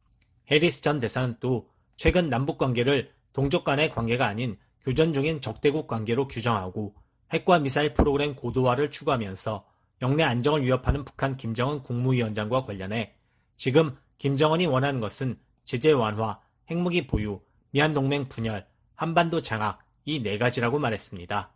해리스 전 대사는 또 최근 남북관계를 동족 간의 관계가 아닌 교전 중인 적대국 관계로 규정하고 핵과 미사일 프로그램 고도화를 추구하면서 영내 안정을 위협하는 북한 김정은 국무위원장과 관련해 지금 김정은이 원하는 것은 제재 완화, 핵무기 보유, 미한동맹 분열, 한반도 장악 이 네 가지라고 말했습니다.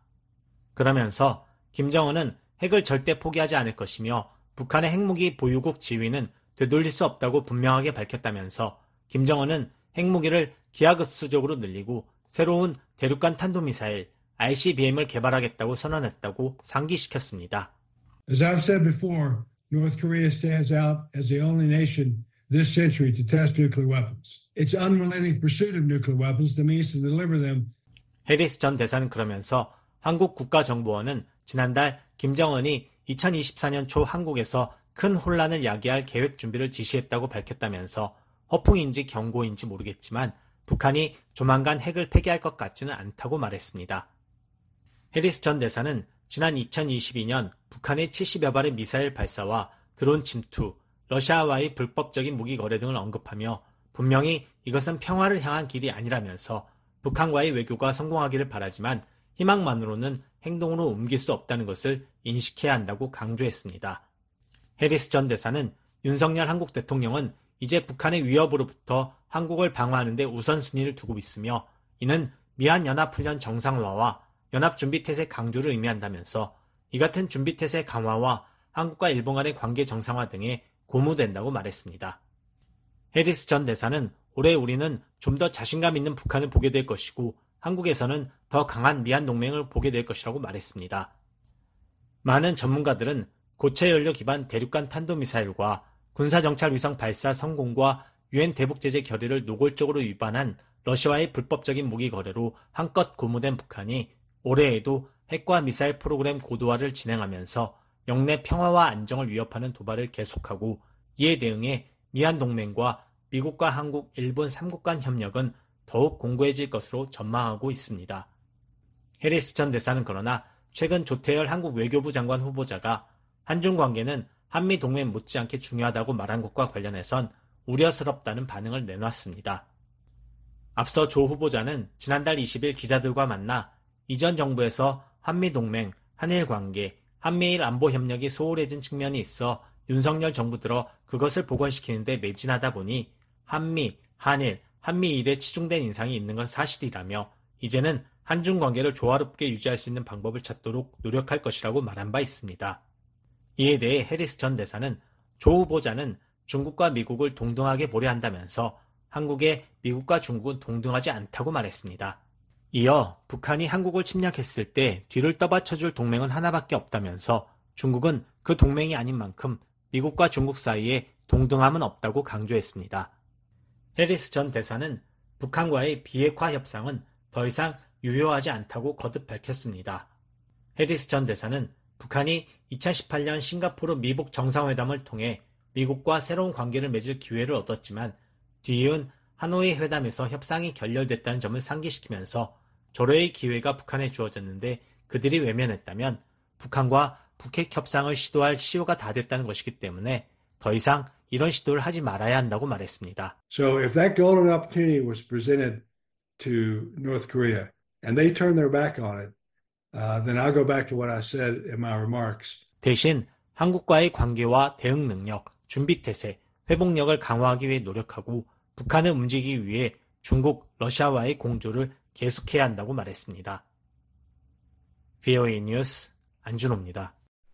그러면서 김정은은 핵을 절대 포기하지 않을 것이며 북한의 핵무기 보유국 지위는 되돌릴 수 없다고 분명하게 밝혔다면서 김정은은 핵무기를 기하급수적으로 늘리고 새로운 대륙간 탄도미사일 ICBM을 개발하겠다고 선언했다고 상기시켰습니다. As I've said before, North Korea stands out as the only nation this century to test nuclear weapons. Its unrelenting pursuit of nuclear weapons, the means to deliver them. 해리스 전 대사는 그러면서 한국 국가정보원은 지난달 김정은이 2024년 초 한국에서 큰 혼란을 야기할 계획 준비를 지시했다고 밝혔다면서 허풍인지 경고인지 모르겠지만 북한이 조만간 핵을 폐기할 것 같지는 않다고 말했습니다. 해리스 전 대사는 지난 2022년 북한의 70여 발의 미사일 발사와 드론 침투, 러시아와의 불법적인 무기 거래 등을 언급하며 분명히 이것은 평화를 향한 길이 아니라면서 북한과의 외교가 성공하기를 바라지만 희망만으로는 행동으로 옮길 수 없다는 것을 인식해야 한다고 강조했습니다. 해리스 전 대사는 윤석열 한국 대통령은 이제 북한의 위협으로부터 한국을 방어하는 데 우선순위를 두고 있으며 이는 미한연합훈련 정상화와 연합준비태세 강조를 의미한다면서 이 같은 준비태세 강화와 한국과 일본 간의 관계 정상화 등에 고무된다고 말했습니다. 해리스 전 대사는 올해 우리는 좀 더 자신감 있는 북한을 보게 될 것이고 한국에서는 더 강한 미한동맹을 보게 될 것이라고 말했습니다. 많은 전문가들은 고체연료 기반 대륙간 탄도미사일과 군사정찰위성 발사 성공과 유엔 대북제재 결의를 노골적으로 위반한 러시아와의 불법적인 무기 거래로 한껏 고무된 북한이 올해에도 핵과 미사일 프로그램 고도화를 진행하면서 영내 평화와 안정을 위협하는 도발을 계속하고 이에 대응해 미한동맹과 미국과 한국, 일본 3국 간 협력은 더욱 공고해질 것으로 전망하고 있습니다. 해리스 전 대사는 그러나 최근 조태열 한국 외교부 장관 후보자가 한중 관계는 한미 동맹 못지않게 중요하다고 말한 것과 관련해선 우려스럽다는 반응을 내놨습니다. 앞서 조 후보자는 지난달 20일 기자들과 만나 이전 정부에서 한미 동맹, 한일 관계, 한미일 안보 협력이 소홀해진 측면이 있어 윤석열 정부 들어 그것을 복원시키는데 매진하다 보니 한미, 한일, 한미일에 치중된 인상이 있는 건 사실이라며 이제는 한중 관계를 조화롭게 유지할 수 있는 방법을 찾도록 노력할 것이라고 말한 바 있습니다. 이에 대해 해리스 전 대사는 조 후보자는 중국과 미국을 동등하게 보려 한다면서 한국에 미국과 중국은 동등하지 않다고 말했습니다. 이어 북한이 한국을 침략했을 때 뒤를 떠받쳐줄 동맹은 하나밖에 없다면서 중국은 그 동맹이 아닌 만큼 미국과 중국 사이에 동등함은 없다고 강조했습니다. 해리스 전 대사는 북한과의 비핵화 협상은 더 이상 유효하지 않다고 거듭 밝혔습니다. 해리스 전 대사는 북한이 2018년 싱가포르 미북 정상회담을 통해 미국과 새로운 관계를 맺을 기회를 얻었지만 뒤이은 하노이 회담에서 협상이 결렬됐다는 점을 상기시키면서 조례의 기회가 북한에 주어졌는데 그들이 외면했다면 북한과 북핵 협상을 시도할 시효가 다 됐다는 것이기 때문에 더 이상 이런 시도를 하지 말아야 한다고 말했습니다. So if that golden opportunity was presented to North Korea and they turn their back on it, then I'll go back to what I said in my remarks. 대신 한국과의 관계와 대응 능력, 준비태세, 회복력을 강화하기 위해 노력하고 북한을 움직이기 위해 중국, 러시아와의 공조를 계속해야 한다고 말했습니다. VOA 뉴스 안준호입니다.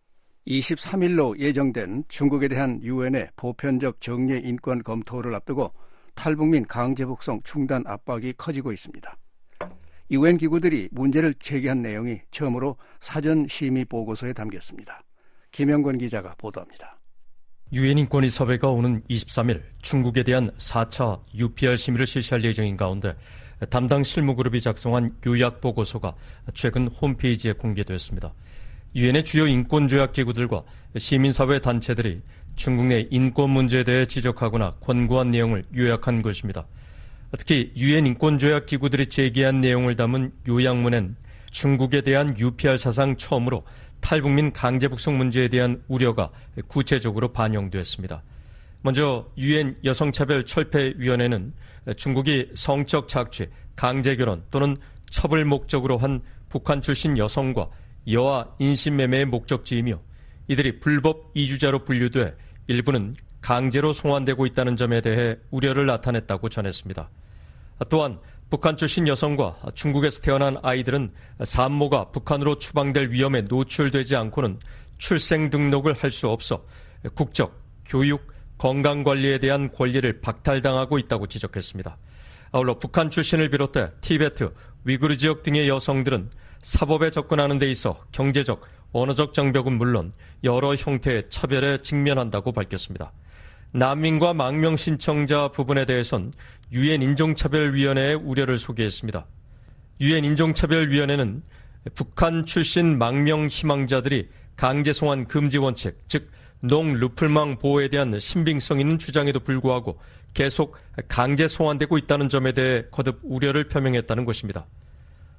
23일로 예정된 중국에 대한 유엔의 보편적 정례 인권 검토를 앞두고 탈북민 강제 북송 중단 압박이 커지고 있습니다. 유엔 기구들이 문제를 제기한 내용이 처음으로 사전 심의 보고서에 담겼습니다. 김영권 기자가 보도합니다. 유엔 인권이사회가 오는 23일 중국에 대한 4차 UPR 심의를 실시할 예정인 가운데 담당 실무그룹이 작성한 요약 보고서가 최근 홈페이지에 공개됐습니다. 유엔의 주요 인권조약 기구들과 시민사회 단체들이 중국 내 인권 문제에 대해 지적하거나 권고한 내용을 요약한 것입니다. 특히 유엔 인권조약 기구들이 제기한 내용을 담은 요약문엔 중국에 대한 UPR 사상 처음으로 탈북민 강제 북송 문제에 대한 우려가 구체적으로 반영됐습니다. 먼저 유엔 여성차별철폐위원회는 중국이 성적 착취, 강제결혼 또는 첩을 목적으로 한 북한 출신 여성과 여아 인신매매의 목적지이며 이들이 불법 이주자로 분류돼 일부는 강제로 송환되고 있다는 점에 대해 우려를 나타냈다고 전했습니다. 또한 북한 출신 여성과 중국에서 태어난 아이들은 산모가 북한으로 추방될 위험에 노출되지 않고는 출생 등록을 할 수 없어 국적, 교육, 건강관리에 대한 권리를 박탈당하고 있다고 지적했습니다. 아울러 북한 출신을 비롯해 티베트, 위구르 지역 등의 여성들은 사법에 접근하는 데 있어 경제적, 언어적 장벽은 물론 여러 형태의 차별에 직면한다고 밝혔습니다. 난민과 망명 신청자 부분에 대해선 유엔 인종차별위원회의 우려를 소개했습니다. 유엔 인종차별위원회는 북한 출신 망명 희망자들이 강제 송환 금지 원칙, 즉 농루플망 보호에 대한 신빙성 있는 주장에도 불구하고 계속 강제 송환되고 있다는 점에 대해 거듭 우려를 표명했다는 것입니다.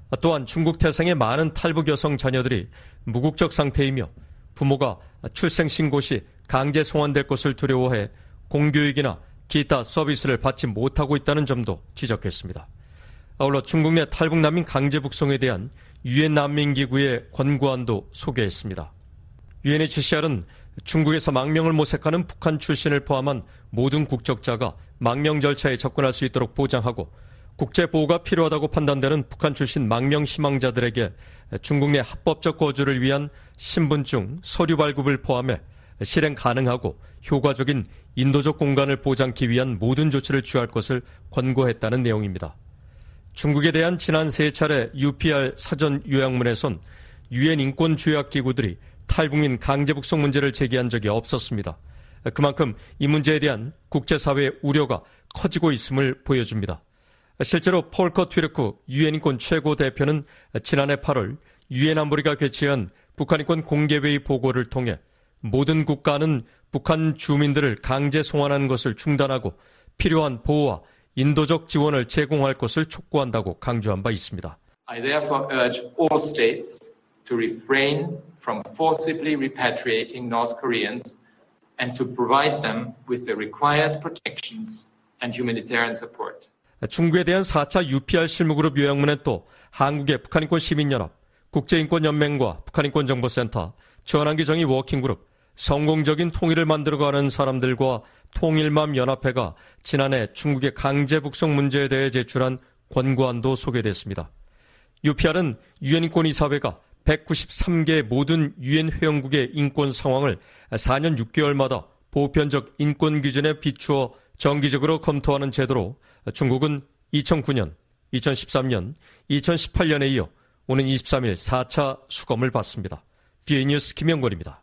또한 중국 태생의 많은 탈북 여성 자녀들이 무국적 상태이며 부모가 출생 신고 시 강제 송환될 것을 두려워해 공교육이나 기타 서비스를 받지 못하고 있다는 점도 지적했습니다. 아울러 중국 내 탈북 난민 강제 북송에 대한 유엔 난민기구의 권고안도 소개했습니다. UNHCR은 중국에서 망명을 모색하는 북한 출신을 포함한 모든 국적자가 망명 절차에 접근할 수 있도록 보장하고 국제 보호가 필요하다고 판단되는 북한 출신 망명 희망자들에게 중국 내 합법적 거주를 위한 신분증, 서류 발급을 포함해 실행 가능하고 효과적인 인도적 공간을 보장하기 위한 모든 조치를 취할 것을 권고했다는 내용입니다. 중국에 대한 지난 3차례 UPR 사전 요약문에선 유엔 인권조약기구들이 탈북민 강제 북송 문제를 제기한 적이 없었습니다. 그만큼 이 문제에 대한 국제사회의 우려가 커지고 있음을 보여줍니다. 실제로 폴커 튀르크 유엔 인권 최고 대표는 지난해 8월 유엔 안보리가 개최한 북한 인권 공개회의 보고를 통해 모든 국가는 북한 주민들을 강제 송환하는 것을 중단하고 필요한 보호와 인도적 지원을 제공할 것을 촉구한다고 강조한 바 있습니다. I therefore urge all states to refrain from forcibly repatriating North Koreans and to provide them with the required protections and humanitarian support. 중국에 대한 4차 UPR 실무그룹 요약문에 또 한국의 북한인권 시민연합, 국제인권연맹과 북한인권정보센터, 전환기 정의 워킹그룹, 성공적인 통일을 만들어가는 사람들과 통일맘 연합회가 지난해 중국의 강제 북송 문제에 대해 제출한 권고안도 소개됐습니다. UPR은 유엔인권이사회가 193개 모든 유엔 회원국의 인권 상황을 4년 6개월마다 보편적 인권 기준에 비추어 정기적으로 검토하는 제도로 중국은 2009년, 2013년, 2018년에 이어 오는 23일 4차 수검을 받습니다. VOA 뉴스 김영권입니다.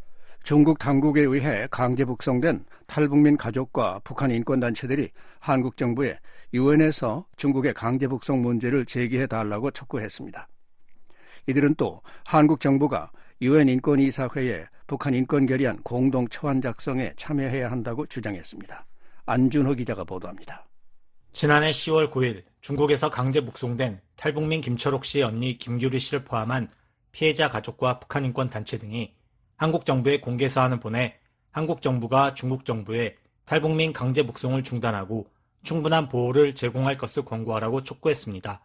중국 당국에 의해 강제 북송된 탈북민 가족과 북한 인권단체들이 한국 정부에 유엔에서 중국의 강제 북송 문제를 제기해달라고 촉구했습니다. 이들은 또 한국 정부가 유엔 인권이사회에 북한 인권 결의안 공동 초안 작성에 참여해야 한다고 주장했습니다. 안준호 기자가 보도합니다. 지난해 10월 9일 중국에서 강제 북송된 탈북민 김철옥 씨의 언니 김규리 씨를 포함한 피해자 가족과 북한 인권 단체 등이 한국 정부에 공개 서한을 보내 한국 정부가 중국 정부에 탈북민 강제 북송을 중단하고 충분한 보호를 제공할 것을 권고하라고 촉구했습니다.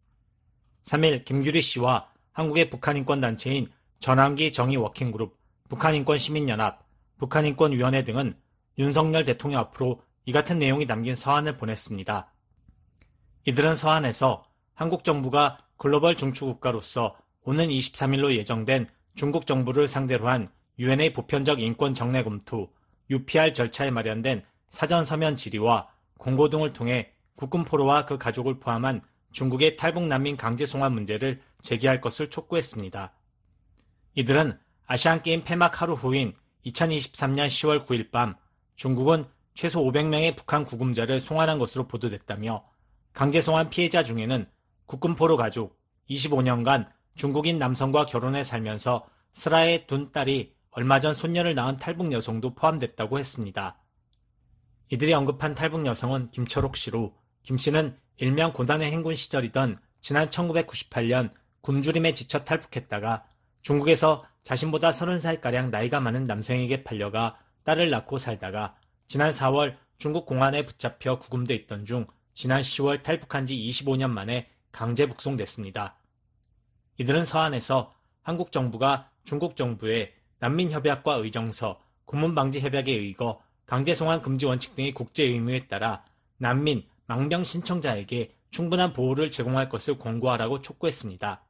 3일 김규리 씨와 한국의 북한인권단체인 전환기 정의 워킹그룹, 북한인권시민연합, 북한인권위원회 등은 윤석열 대통령 앞으로 이 같은 내용이 담긴 서한을 보냈습니다. 이들은 서한에서 한국 정부가 글로벌 중추국가로서 오는 23일로 예정된 중국 정부를 상대로 한 유엔의 보편적 인권 정례 검토, UPR 절차에 마련된 사전 서면 질의와 공고 등을 통해 국군 포로와 그 가족을 포함한 중국의 탈북 난민 강제 송환 문제를 제기할 것을 촉구했습니다. 이들은 아시안게임 폐막 하루 후인 2023년 10월 9일 밤 중국은 최소 500명의 북한 구금자를 송환한 것으로 보도됐다며 강제 송환 피해자 중에는 국군 포로 가족, 25년간 중국인 남성과 결혼해 살면서 슬하에 둔 딸이 얼마 전 손녀를 낳은 탈북 여성도 포함됐다고 했습니다. 이들이 언급한 탈북 여성은 김철옥 씨로 김 씨는 일명 고단의 행군 시절이던 지난 1998년 굶주림에 지쳐 탈북했다가 중국에서 자신보다 30살가량 나이가 많은 남성에게 팔려가 딸을 낳고 살다가 지난 4월 중국 공안에 붙잡혀 구금돼 있던 중 지난 10월 탈북한 지 25년 만에 강제 북송됐습니다. 이들은 서한에서 한국 정부가 중국 정부에 난민협약과 의정서, 고문방지협약에 의거, 강제송환 금지 원칙 등의 국제 의무에 따라 난민, 망명 신청자에게 충분한 보호를 제공할 것을 권고하라고 촉구했습니다.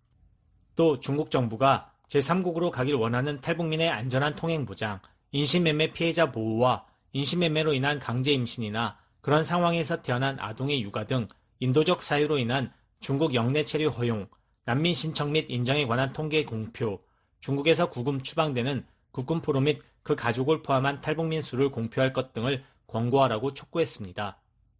또 중국 정부가 제3국으로 가길 원하는 탈북민의 안전한 통행 보장, 인신매매 피해자 보호와 인신매매로 인한 강제 임신이나 그런 상황에서 태어난 아동의 육아 등 인도적 사유로 인한 중국 영내 체류 허용, 난민 신청 및 인정에 관한 통계 공표, 중국에서 구금 추방되는 국군 포로 및 그 가족을 포함한 탈북민 수를 공표할 것 등을 권고하라고 촉구했습니다.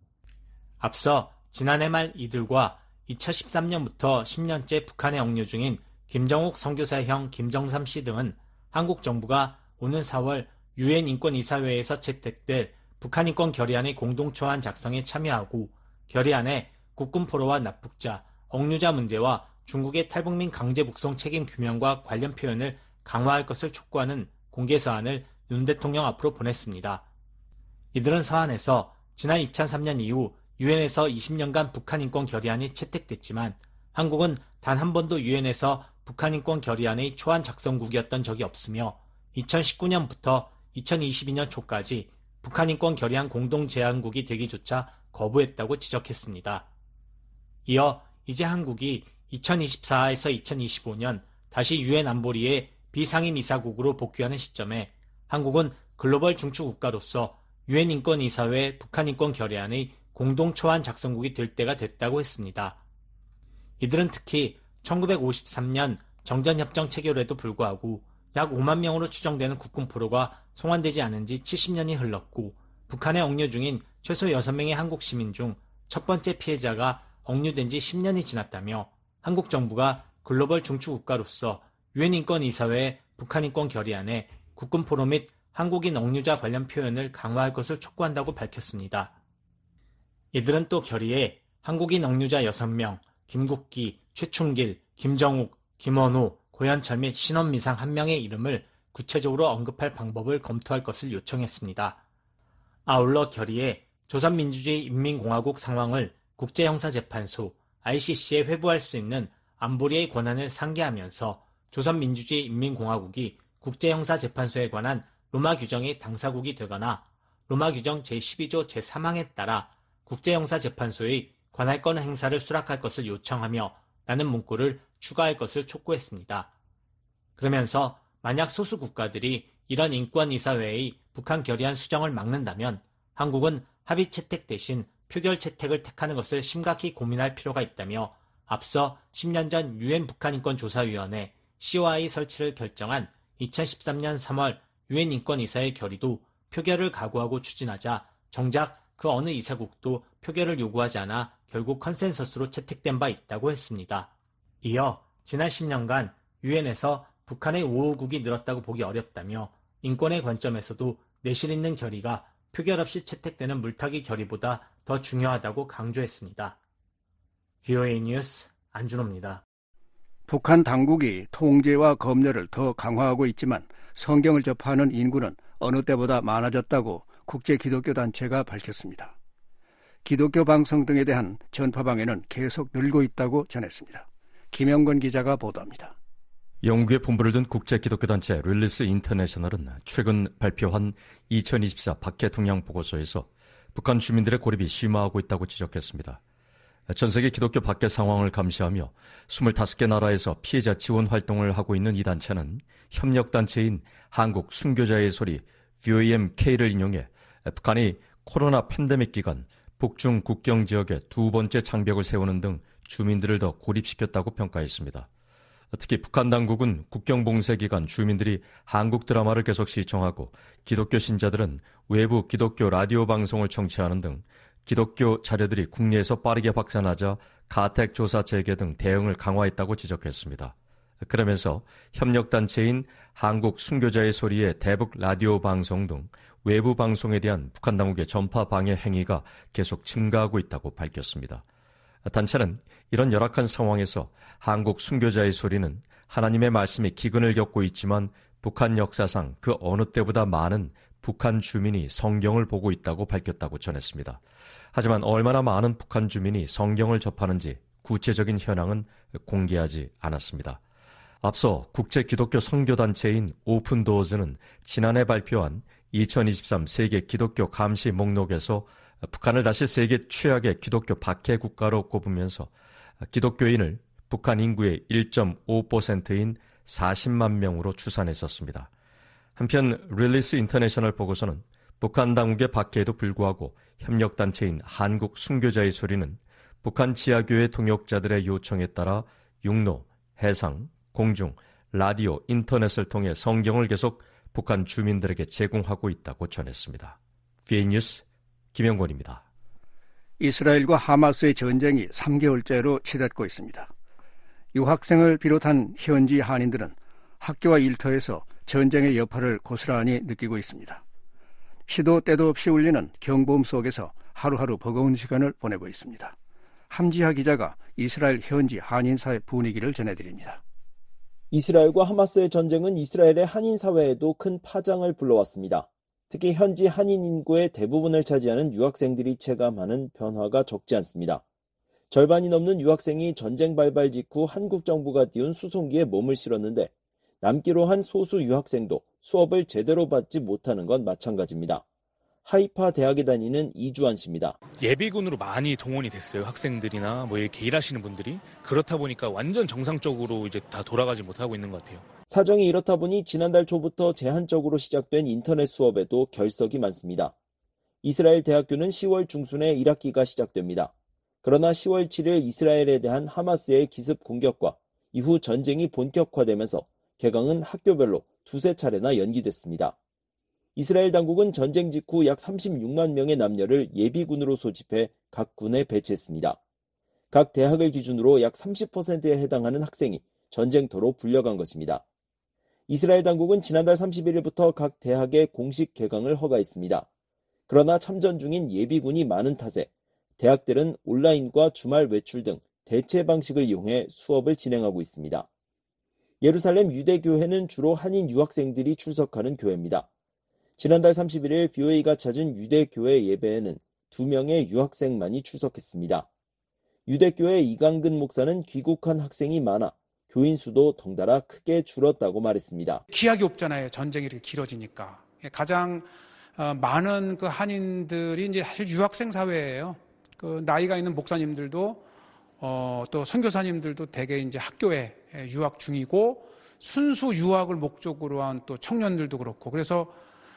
앞서 지난해 말 이들과 2013년부터 10년째 북한에 억류 중인 김정욱 선교사의 형 김정삼 씨 등은 한국 정부가 오는 4월 유엔 인권이사회에서 채택될 북한 인권 결의안의 공동 초안 작성에 참여하고 결의안에 국군 포로와 납북자, 억류자 문제와 중국의 탈북민 강제 북송 책임 규명과 관련 표현을 강화할 것을 촉구하는 공개 서한을 윤 대통령 앞으로 보냈습니다. 이들은 서한에서 지난 2003년 이후 유엔에서 20년간 북한 인권 결의안이 채택됐지만 한국은 단 한 번도 유엔에서 북한 인권 결의안의 초안 작성국이었던 적이 없으며 2019년부터 2022년 초까지 북한 인권 결의안 공동 제안국이 되기조차 거부했다고 지적했습니다. 이어 이제 한국이 2024에서 2025년 다시 유엔 안보리의 비상임이사국으로 복귀하는 시점에 한국은 글로벌 중추국가로서 유엔 인권이사회 북한 인권 결의안의 공동 초안 작성국이 될 때가 됐다고 했습니다. 이들은 특히 1953년 정전협정 체결에도 불구하고 약 5만 명으로 추정되는 국군 포로가 송환되지 않은 지 70년이 흘렀고 북한에 억류 중인 최소 6명의 한국 시민 중 첫 번째 피해자가 억류된 지 10년이 지났다며 한국 정부가 글로벌 중추국가로서 유엔 인권이사회 북한 인권 결의안에 국군 포로 및 한국인 억류자 관련 표현을 강화할 것을 촉구한다고 밝혔습니다. 이들은 또 결의에 한국인 억류자 6명, 김국기, 최충길, 김정욱, 김원호, 고현철 및 신원미상 1명의 이름을 구체적으로 언급할 방법을 검토할 것을 요청했습니다. 아울러 결의에 조선민주주의인민공화국 상황을 국제형사재판소 ICC에 회부할 수 있는 안보리의 권한을 상기하면서 조선민주주의인민공화국이 국제형사재판소에 관한 로마 규정의 당사국이 되거나 로마 규정 제12조 제3항에 따라 국제형사재판소의 관할권 행사를 수락할 것을 요청하며 라는 문구를 추가할 것을 촉구했습니다. 그러면서 만약 소수 국가들이 이런 인권이사회의 북한 결의안 수정을 막는다면 한국은 합의 채택 대신 표결 채택을 택하는 것을 심각히 고민할 필요가 있다며 앞서 10년 전 유엔 북한인권조사위원회 COI 설치를 결정한 2013년 3월 유엔 인권이사회 결의도 표결을 각오하고 추진하자 정작 그 어느 이사국도 표결을 요구하지 않아 결국 컨센서스로 채택된 바 있다고 했습니다. 이어 지난 10년간 유엔에서 북한의 우호국이 늘었다고 보기 어렵다며 인권의 관점에서도 내실 있는 결의가 표결 없이 채택되는 물타기 결의보다 더 중요하다고 강조했습니다. VOA 뉴스 안준호입니다. 북한 당국이 통제와 검열을 더 강화하고 있지만 성경을 접하는 인구는 어느 때보다 많아졌다고 국제기독교단체가 밝혔습니다. 기독교 방송 등에 대한 전파 방해는 계속 늘고 있다고 전했습니다. 김영건 기자가 보도합니다. 영국에 본부를 둔 국제기독교단체 릴리스 인터내셔널은 최근 발표한 2024 박해 동향 보고서에서 북한 주민들의 고립이 심화하고 있다고 지적했습니다. 전 세계 기독교 박해 상황을 감시하며 25개 나라에서 피해자 지원 활동을 하고 있는 이 단체는 협력단체인 한국 순교자의 소리 VOMK를 인용해 북한이 코로나 팬데믹 기간 북중 국경 지역에 두 번째 장벽을 세우는 등 주민들을 더 고립시켰다고 평가했습니다. 특히 북한 당국은 국경 봉쇄 기간 주민들이 한국 드라마를 계속 시청하고 기독교 신자들은 외부 기독교 라디오 방송을 청취하는 등 기독교 자료들이 국내에서 빠르게 확산하자 가택 조사 재개 등 대응을 강화했다고 지적했습니다. 그러면서 협력단체인 한국 순교자의 소리의 대북 라디오 방송 등 외부 방송에 대한 북한 당국의 전파 방해 행위가 계속 증가하고 있다고 밝혔습니다. 단체는 이런 열악한 상황에서 한국 순교자의 소리는 하나님의 말씀이 기근을 겪고 있지만 북한 역사상 그 어느 때보다 많은 북한 주민이 성경을 보고 있다고 밝혔다고 전했습니다. 하지만 얼마나 많은 북한 주민이 성경을 접하는지 구체적인 현황은 공개하지 않았습니다. 앞서 국제기독교 선교단체인 오픈도어즈는 지난해 발표한 2023 세계 기독교 감시 목록에서 북한을 다시 세계 최악의 기독교 박해 국가로 꼽으면서 기독교인을 북한 인구의 1.5%인 40만 명으로 추산했었습니다. 한편 릴리스 인터내셔널 보고서는 북한 당국의 박해에도 불구하고 협력단체인 한국 순교자의 소리는 북한 지하교회 동역자들의 요청에 따라 육로, 해상, 공중, 라디오, 인터넷을 통해 성경을 계속 북한 주민들에게 제공하고 있다고 전했습니다. VOA 뉴스 김영권입니다. 이스라엘과 하마스의 전쟁이 3개월째로 치닫고 있습니다. 유학생을 비롯한 현지 한인들은 학교와 일터에서 전쟁의 여파를 고스란히 느끼고 있습니다. 시도 때도 없이 울리는 경보음 속에서 하루하루 버거운 시간을 보내고 있습니다. 함지하 기자가 이스라엘 현지 한인사회 분위기를 전해드립니다. 이스라엘과 하마스의 전쟁은 이스라엘의 한인사회에도 큰 파장을 불러왔습니다. 특히 현지 한인 인구의 대부분을 차지하는 유학생들이 체감하는 변화가 적지 않습니다. 절반이 넘는 유학생이 전쟁 발발 직후 한국 정부가 띄운 수송기에 몸을 실었는데 남기로 한 소수 유학생도 수업을 제대로 받지 못하는 건 마찬가지입니다. 하이파 대학에 다니는 이주환 씨입니다. 예비군으로 많이 동원이 됐어요. 학생들이나 이렇게 일하시는 분들이. 그렇다 보니까 완전 정상적으로 이제 다 돌아가지 못하고 있는 것 같아요. 사정이 이렇다 보니 지난달 초부터 제한적으로 시작된 인터넷 수업에도 결석이 많습니다. 이스라엘 대학교는 10월 중순에 1학기가 시작됩니다. 그러나 10월 7일 이스라엘에 대한 하마스의 기습 공격과 이후 전쟁이 본격화되면서 개강은 학교별로 두세 차례나 연기됐습니다. 이스라엘 당국은 전쟁 직후 약 36만 명의 남녀를 예비군으로 소집해 각 군에 배치했습니다. 각 대학을 기준으로 약 30%에 해당하는 학생이 전쟁터로 불려간 것입니다. 이스라엘 당국은 지난달 31일부터 각 대학의 공식 개강을 허가했습니다. 그러나 참전 중인 예비군이 많은 탓에 대학들은 온라인과 주말 외출 등 대체 방식을 이용해 수업을 진행하고 있습니다. 예루살렘 유대교회는 주로 한인 유학생들이 출석하는 교회입니다. 지난달 31일 BOA가 찾은 유대교회 예배에는 2명의 유학생만이 출석했습니다. 유대교회 이강근 목사는 귀국한 학생이 많아 교인 수도 덩달아 크게 줄었다고 말했습니다. 기약이 없잖아요. 전쟁이 이렇게 길어지니까. 가장 많은 그 한인들이 이제 사실 유학생 사회예요. 그 나이가 있는 목사님들도 또 선교사님들도 대개 이제 학교에 유학 중이고 순수 유학을 목적으로 한 또 청년들도 그렇고 그래서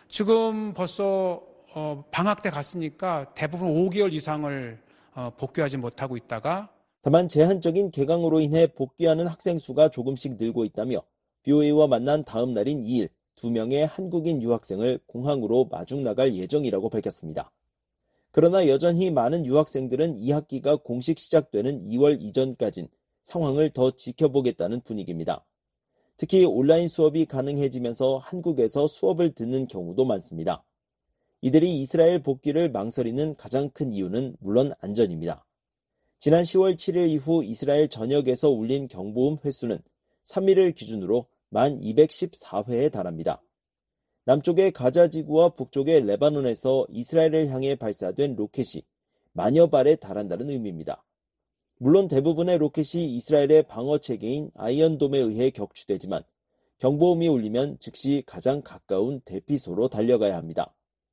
지금 벌써 방학 때 갔으니까 대부분 5개월 이상을 복귀하지 못하고 있다가 다만 제한적인 개강으로 인해 복귀하는 학생 수가 조금씩 늘고 있다며 BOA와 만난 다음 날인 2일 2명의 한국인 유학생을 공항으로 마중 나갈 예정이라고 밝혔습니다. 그러나 여전히 많은 유학생들은 2학기가 공식 시작되는 2월 이전까진 상황을 더 지켜보겠다는 분위기입니다. 특히 온라인 수업이 가능해지면서 한국에서 수업을 듣는 경우도 많습니다. 이들이 이스라엘 복귀를 망설이는 가장 큰 이유는 물론 안전입니다. 지난 10월 7일 이후 이스라엘 전역에서 울린 경보음 횟수는 3일을 기준으로 1214회에 달합니다. 남쪽의 가자 지구와 북쪽의 레바논에서 이스라엘을 향해 발사된 로켓이 만여 발에 달한다는 의미입니다. 물론 대부분의 로켓이 이스라엘의 방어 체계인 아이언돔에 의해 격추되지만 경보음이 울리면 즉시 가장 가까운 대피소로 달려가야 합니다.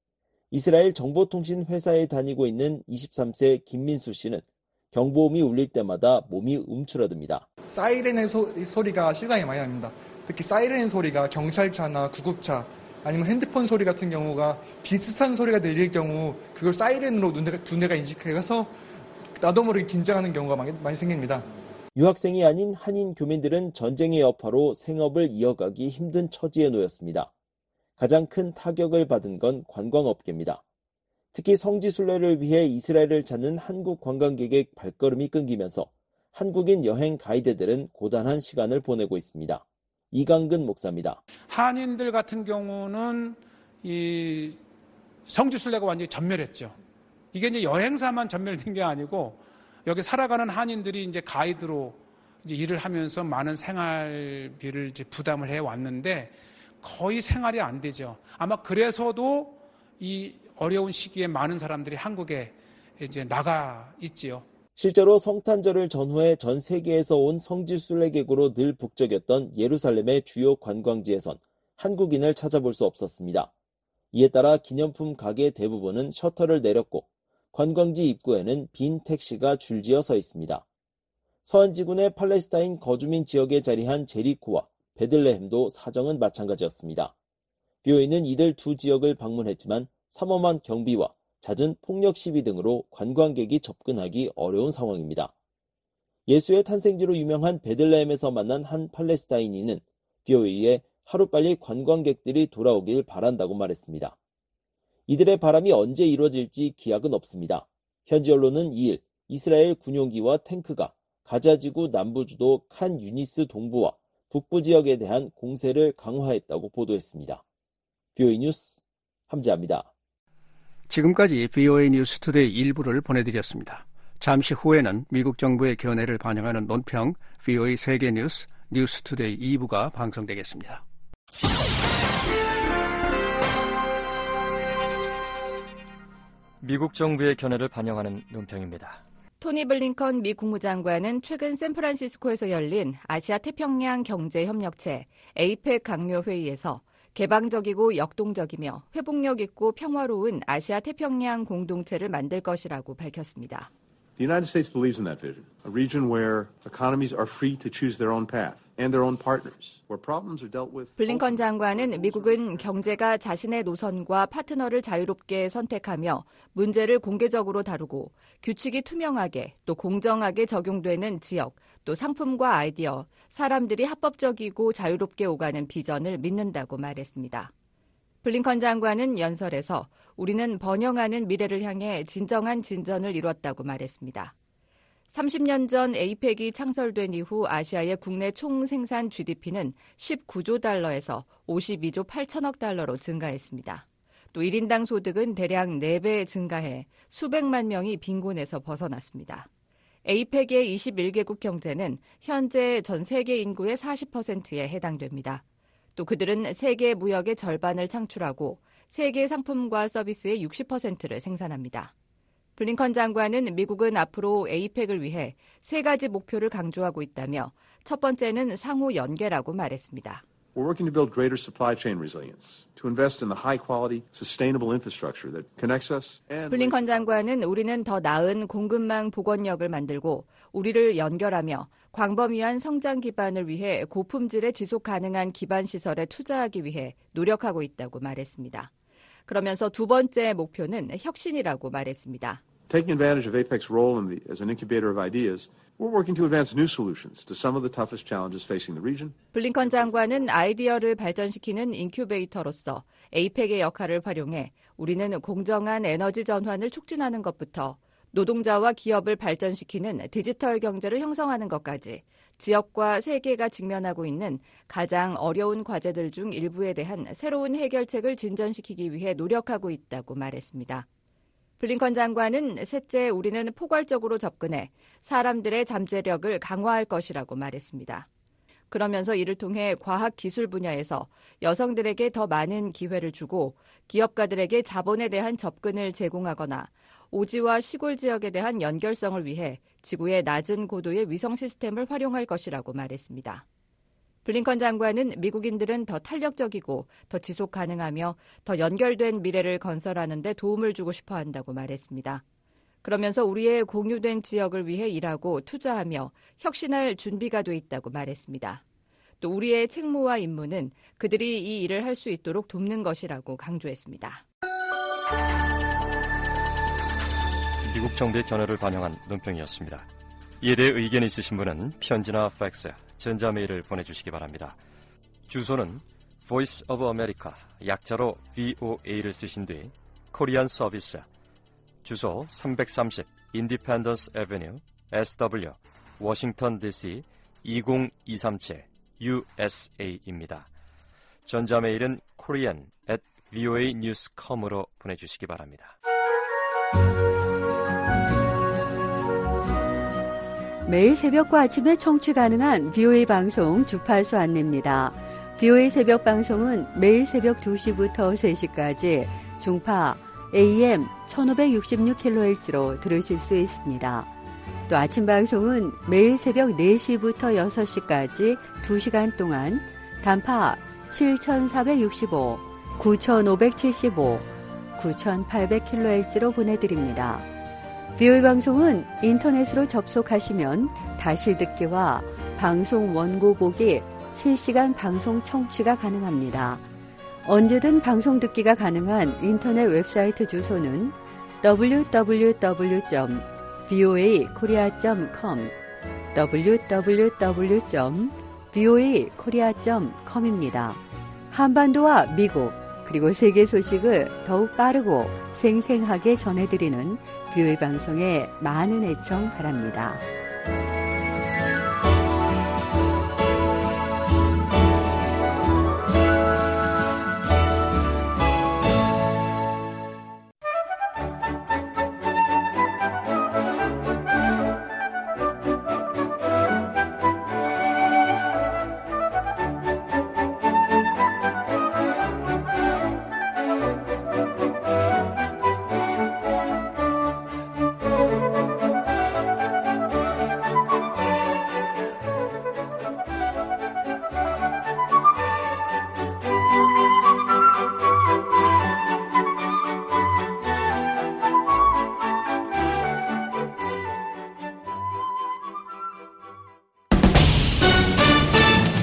이스라엘 정보통신 회사에 다니고 있는 23세 김민수 씨는 경보음이 울릴 때마다 몸이 움츠러듭니다. 사이렌의 소리가 실감이 많이 납니다. 특히 사이렌 소리가 경찰차나 구급차 아니면 핸드폰 소리 같은 경우가 비슷한 소리가 들릴 경우 그걸 사이렌으로 두뇌가 인식해서 나도 모르게 긴장하는 경우가 많이 생깁니다. 유학생이 아닌 한인 교민들은 전쟁의 여파로 생업을 이어가기 힘든 처지에 놓였습니다. 가장 큰 타격을 받은 건 관광업계입니다. 특히 성지순례를 위해 이스라엘을 찾는 한국 관광객의 발걸음이 끊기면서 한국인 여행 가이드들은 고단한 시간을 보내고 있습니다. 이강근 목사입니다. 한인들 같은 경우는 이 성지순례가 완전히 전멸했죠. 이게 이제 여행사만 전멸된 게 아니고 여기 살아가는 한인들이 이제 가이드로 이제 일을 하면서 많은 생활비를 이제 부담을 해 왔는데 거의 생활이 안 되죠. 아마 그래서도 이 어려운 시기에 많은 사람들이 한국에 이제 나가 있지요. 실제로 성탄절을 전후해 전 세계에서 온 성지순례객으로 늘 북적였던 예루살렘의 주요 관광지에선 한국인을 찾아볼 수 없었습니다. 이에 따라 기념품 가게 대부분은 셔터를 내렸고 관광지 입구에는 빈 택시가 줄지어 서 있습니다. 서안지군의 팔레스타인 거주민 지역에 자리한 제리코와 베들레헴도 사정은 마찬가지였습니다. BOA는 이들 두 지역을 방문했지만 삼엄한 경비와 잦은 폭력 시위 등으로 관광객이 접근하기 어려운 상황입니다. 예수의 탄생지로 유명한 베들레헴에서 만난 한 팔레스타인인은 BOA에 하루빨리 관광객들이 돌아오길 바란다고 말했습니다. 이들의 바람이 언제 이루어질지 기약은 없습니다. 현지 언론은 2일 이스라엘 군용기와 탱크가 가자지구 남부주도 칸 유니스 동부와 북부 지역에 대한 공세를 강화했다고 보도했습니다. BOA 뉴스 함재합니다. 지금까지 BOA 뉴스 투데이 일부를 보내드렸습니다. 잠시 후에는 미국 정부의 견해를 반영하는 논평 VOA 세계뉴스 뉴스투데이 2부가 방송되겠습니다. 미국 정부의 견해를 반영하는 논평입니다. 토니 블링컨 미 국무장관은 최근 샌프란시스코에서 열린 아시아 태평양 경제협력체 APEC 강요 회의에서 개방적이고 역동적이며 회복력 있고 평화로운 아시아 태평양 공동체를 만들 것이라고 밝혔습니다. The United States believes in that vision, a region where economies are free to choose their own path and their own partners, where problems are dealt with. 블링컨 장관은 미국은 경제가 자신의 노선과 파트너를 자유롭게 선택하며 문제를 공개적으로 다루고 규칙이 투명하게 또 공정하게 적용되는 지역, 또 상품과 아이디어, 사람들이 합법적이고 자유롭게 오가는 비전을 믿는다고 말했습니다. 블링컨 장관은 연설에서 우리는 번영하는 미래를 향해 진정한 진전을 이뤘다고 말했습니다. 30년 전 APEC이 창설된 이후 아시아의 국내 총생산 GDP는 19조 달러에서 52조 8천억 달러로 증가했습니다. 또 1인당 소득은 대략 4배 증가해 수백만 명이 빈곤에서 벗어났습니다. APEC의 21개국 경제는 현재 전 세계 인구의 40%에 해당됩니다. 또 그들은 세계 무역의 절반을 창출하고 세계 상품과 서비스의 60%를 생산합니다. 블링컨 장관은 미국은 앞으로 APEC을 위해 3가지 목표를 강조하고 있다며 첫 번째는 상호 연계라고 말했습니다. We're working to build greater supply chain resilience, to invest in the high-quality, sustainable infrastructure that connects us. 블링컨 장관은 우리는 더 나은 공급망 복원력을 만들고 우리를 연결하며 광범위한 성장 기반을 위해 고품질의 지속 가능한 기반 시설에 투자하기 위해 노력하고 있다고 말했습니다. 그러면서 두 번째 목표는 혁신이라고 말했습니다. Taking advantage of APEC's role as an incubator of ideas, we're working to advance new solutions to some of the toughest challenges facing the region. 블링컨 장관은 아이디어를 발전시키는 인큐베이터로서 APEC의 역할을 활용해 우리는 공정한 에너지 전환을 촉진하는 것부터 노동자와 기업을 발전시키는 디지털 경제를 형성하는 것까지 지역과 세계가 직면하고 있는 가장 어려운 과제들 중 일부에 대한 새로운 해결책을 진전시키기 위해 노력하고 있다고 말했습니다. 블링컨 장관은 셋째, 우리는 포괄적으로 접근해 사람들의 잠재력을 강화할 것이라고 말했습니다. 그러면서 이를 통해 과학기술 분야에서 여성들에게 더 많은 기회를 주고 기업가들에게 자본에 대한 접근을 제공하거나 오지와 시골 지역에 대한 연결성을 위해 지구의 낮은 고도의 위성 시스템을 활용할 것이라고 말했습니다. 블링컨 장관은 미국인들은 더 탄력적이고 더 지속 가능하며 더 연결된 미래를 건설하는 데 도움을 주고 싶어 한다고 말했습니다. 그러면서 우리의 공유된 지역을 위해 일하고 투자하며 혁신할 준비가 돼 있다고 말했습니다. 또 우리의 책무와 임무는 그들이 이 일을 할 수 있도록 돕는 것이라고 강조했습니다. 미국 정부의 견해를 반영한 논평이었습니다. 이에 대해 의견 있으신 분은 편지나 팩스, 전자메일을 보내주시기 바랍니다. 주소는 Voice of America, 약자로 VOA를 쓰신 뒤 코리안 서비스, 주소 330 Independence Avenue, SW, 워싱턴 DC 20237 USA입니다. 전자메일은 korean@voanews.com으로 보내주시기 바랍니다. 매일 새벽과 아침에 청취 가능한 VOA 방송 주파수 안내입니다. VOA 새벽 방송은 매일 새벽 2시부터 3시까지 중파 AM 1566kHz로 들으실 수 있습니다. 또 아침 방송은 매일 새벽 4시부터 6시까지 2시간 동안 단파 7465, 9575, 9800kHz로 보내드립니다. VOA 방송은 인터넷으로 접속하시면 다시 듣기와 방송 원고 보기, 실시간 방송 청취가 가능합니다. 언제든 방송 듣기가 가능한 인터넷 웹사이트 주소는 www.voakorea.com, www.voakorea.com입니다. 한반도와 미국, 그리고 세계 소식을 더욱 빠르고 생생하게 전해드리는 VOA 방송에 많은 애청 바랍니다.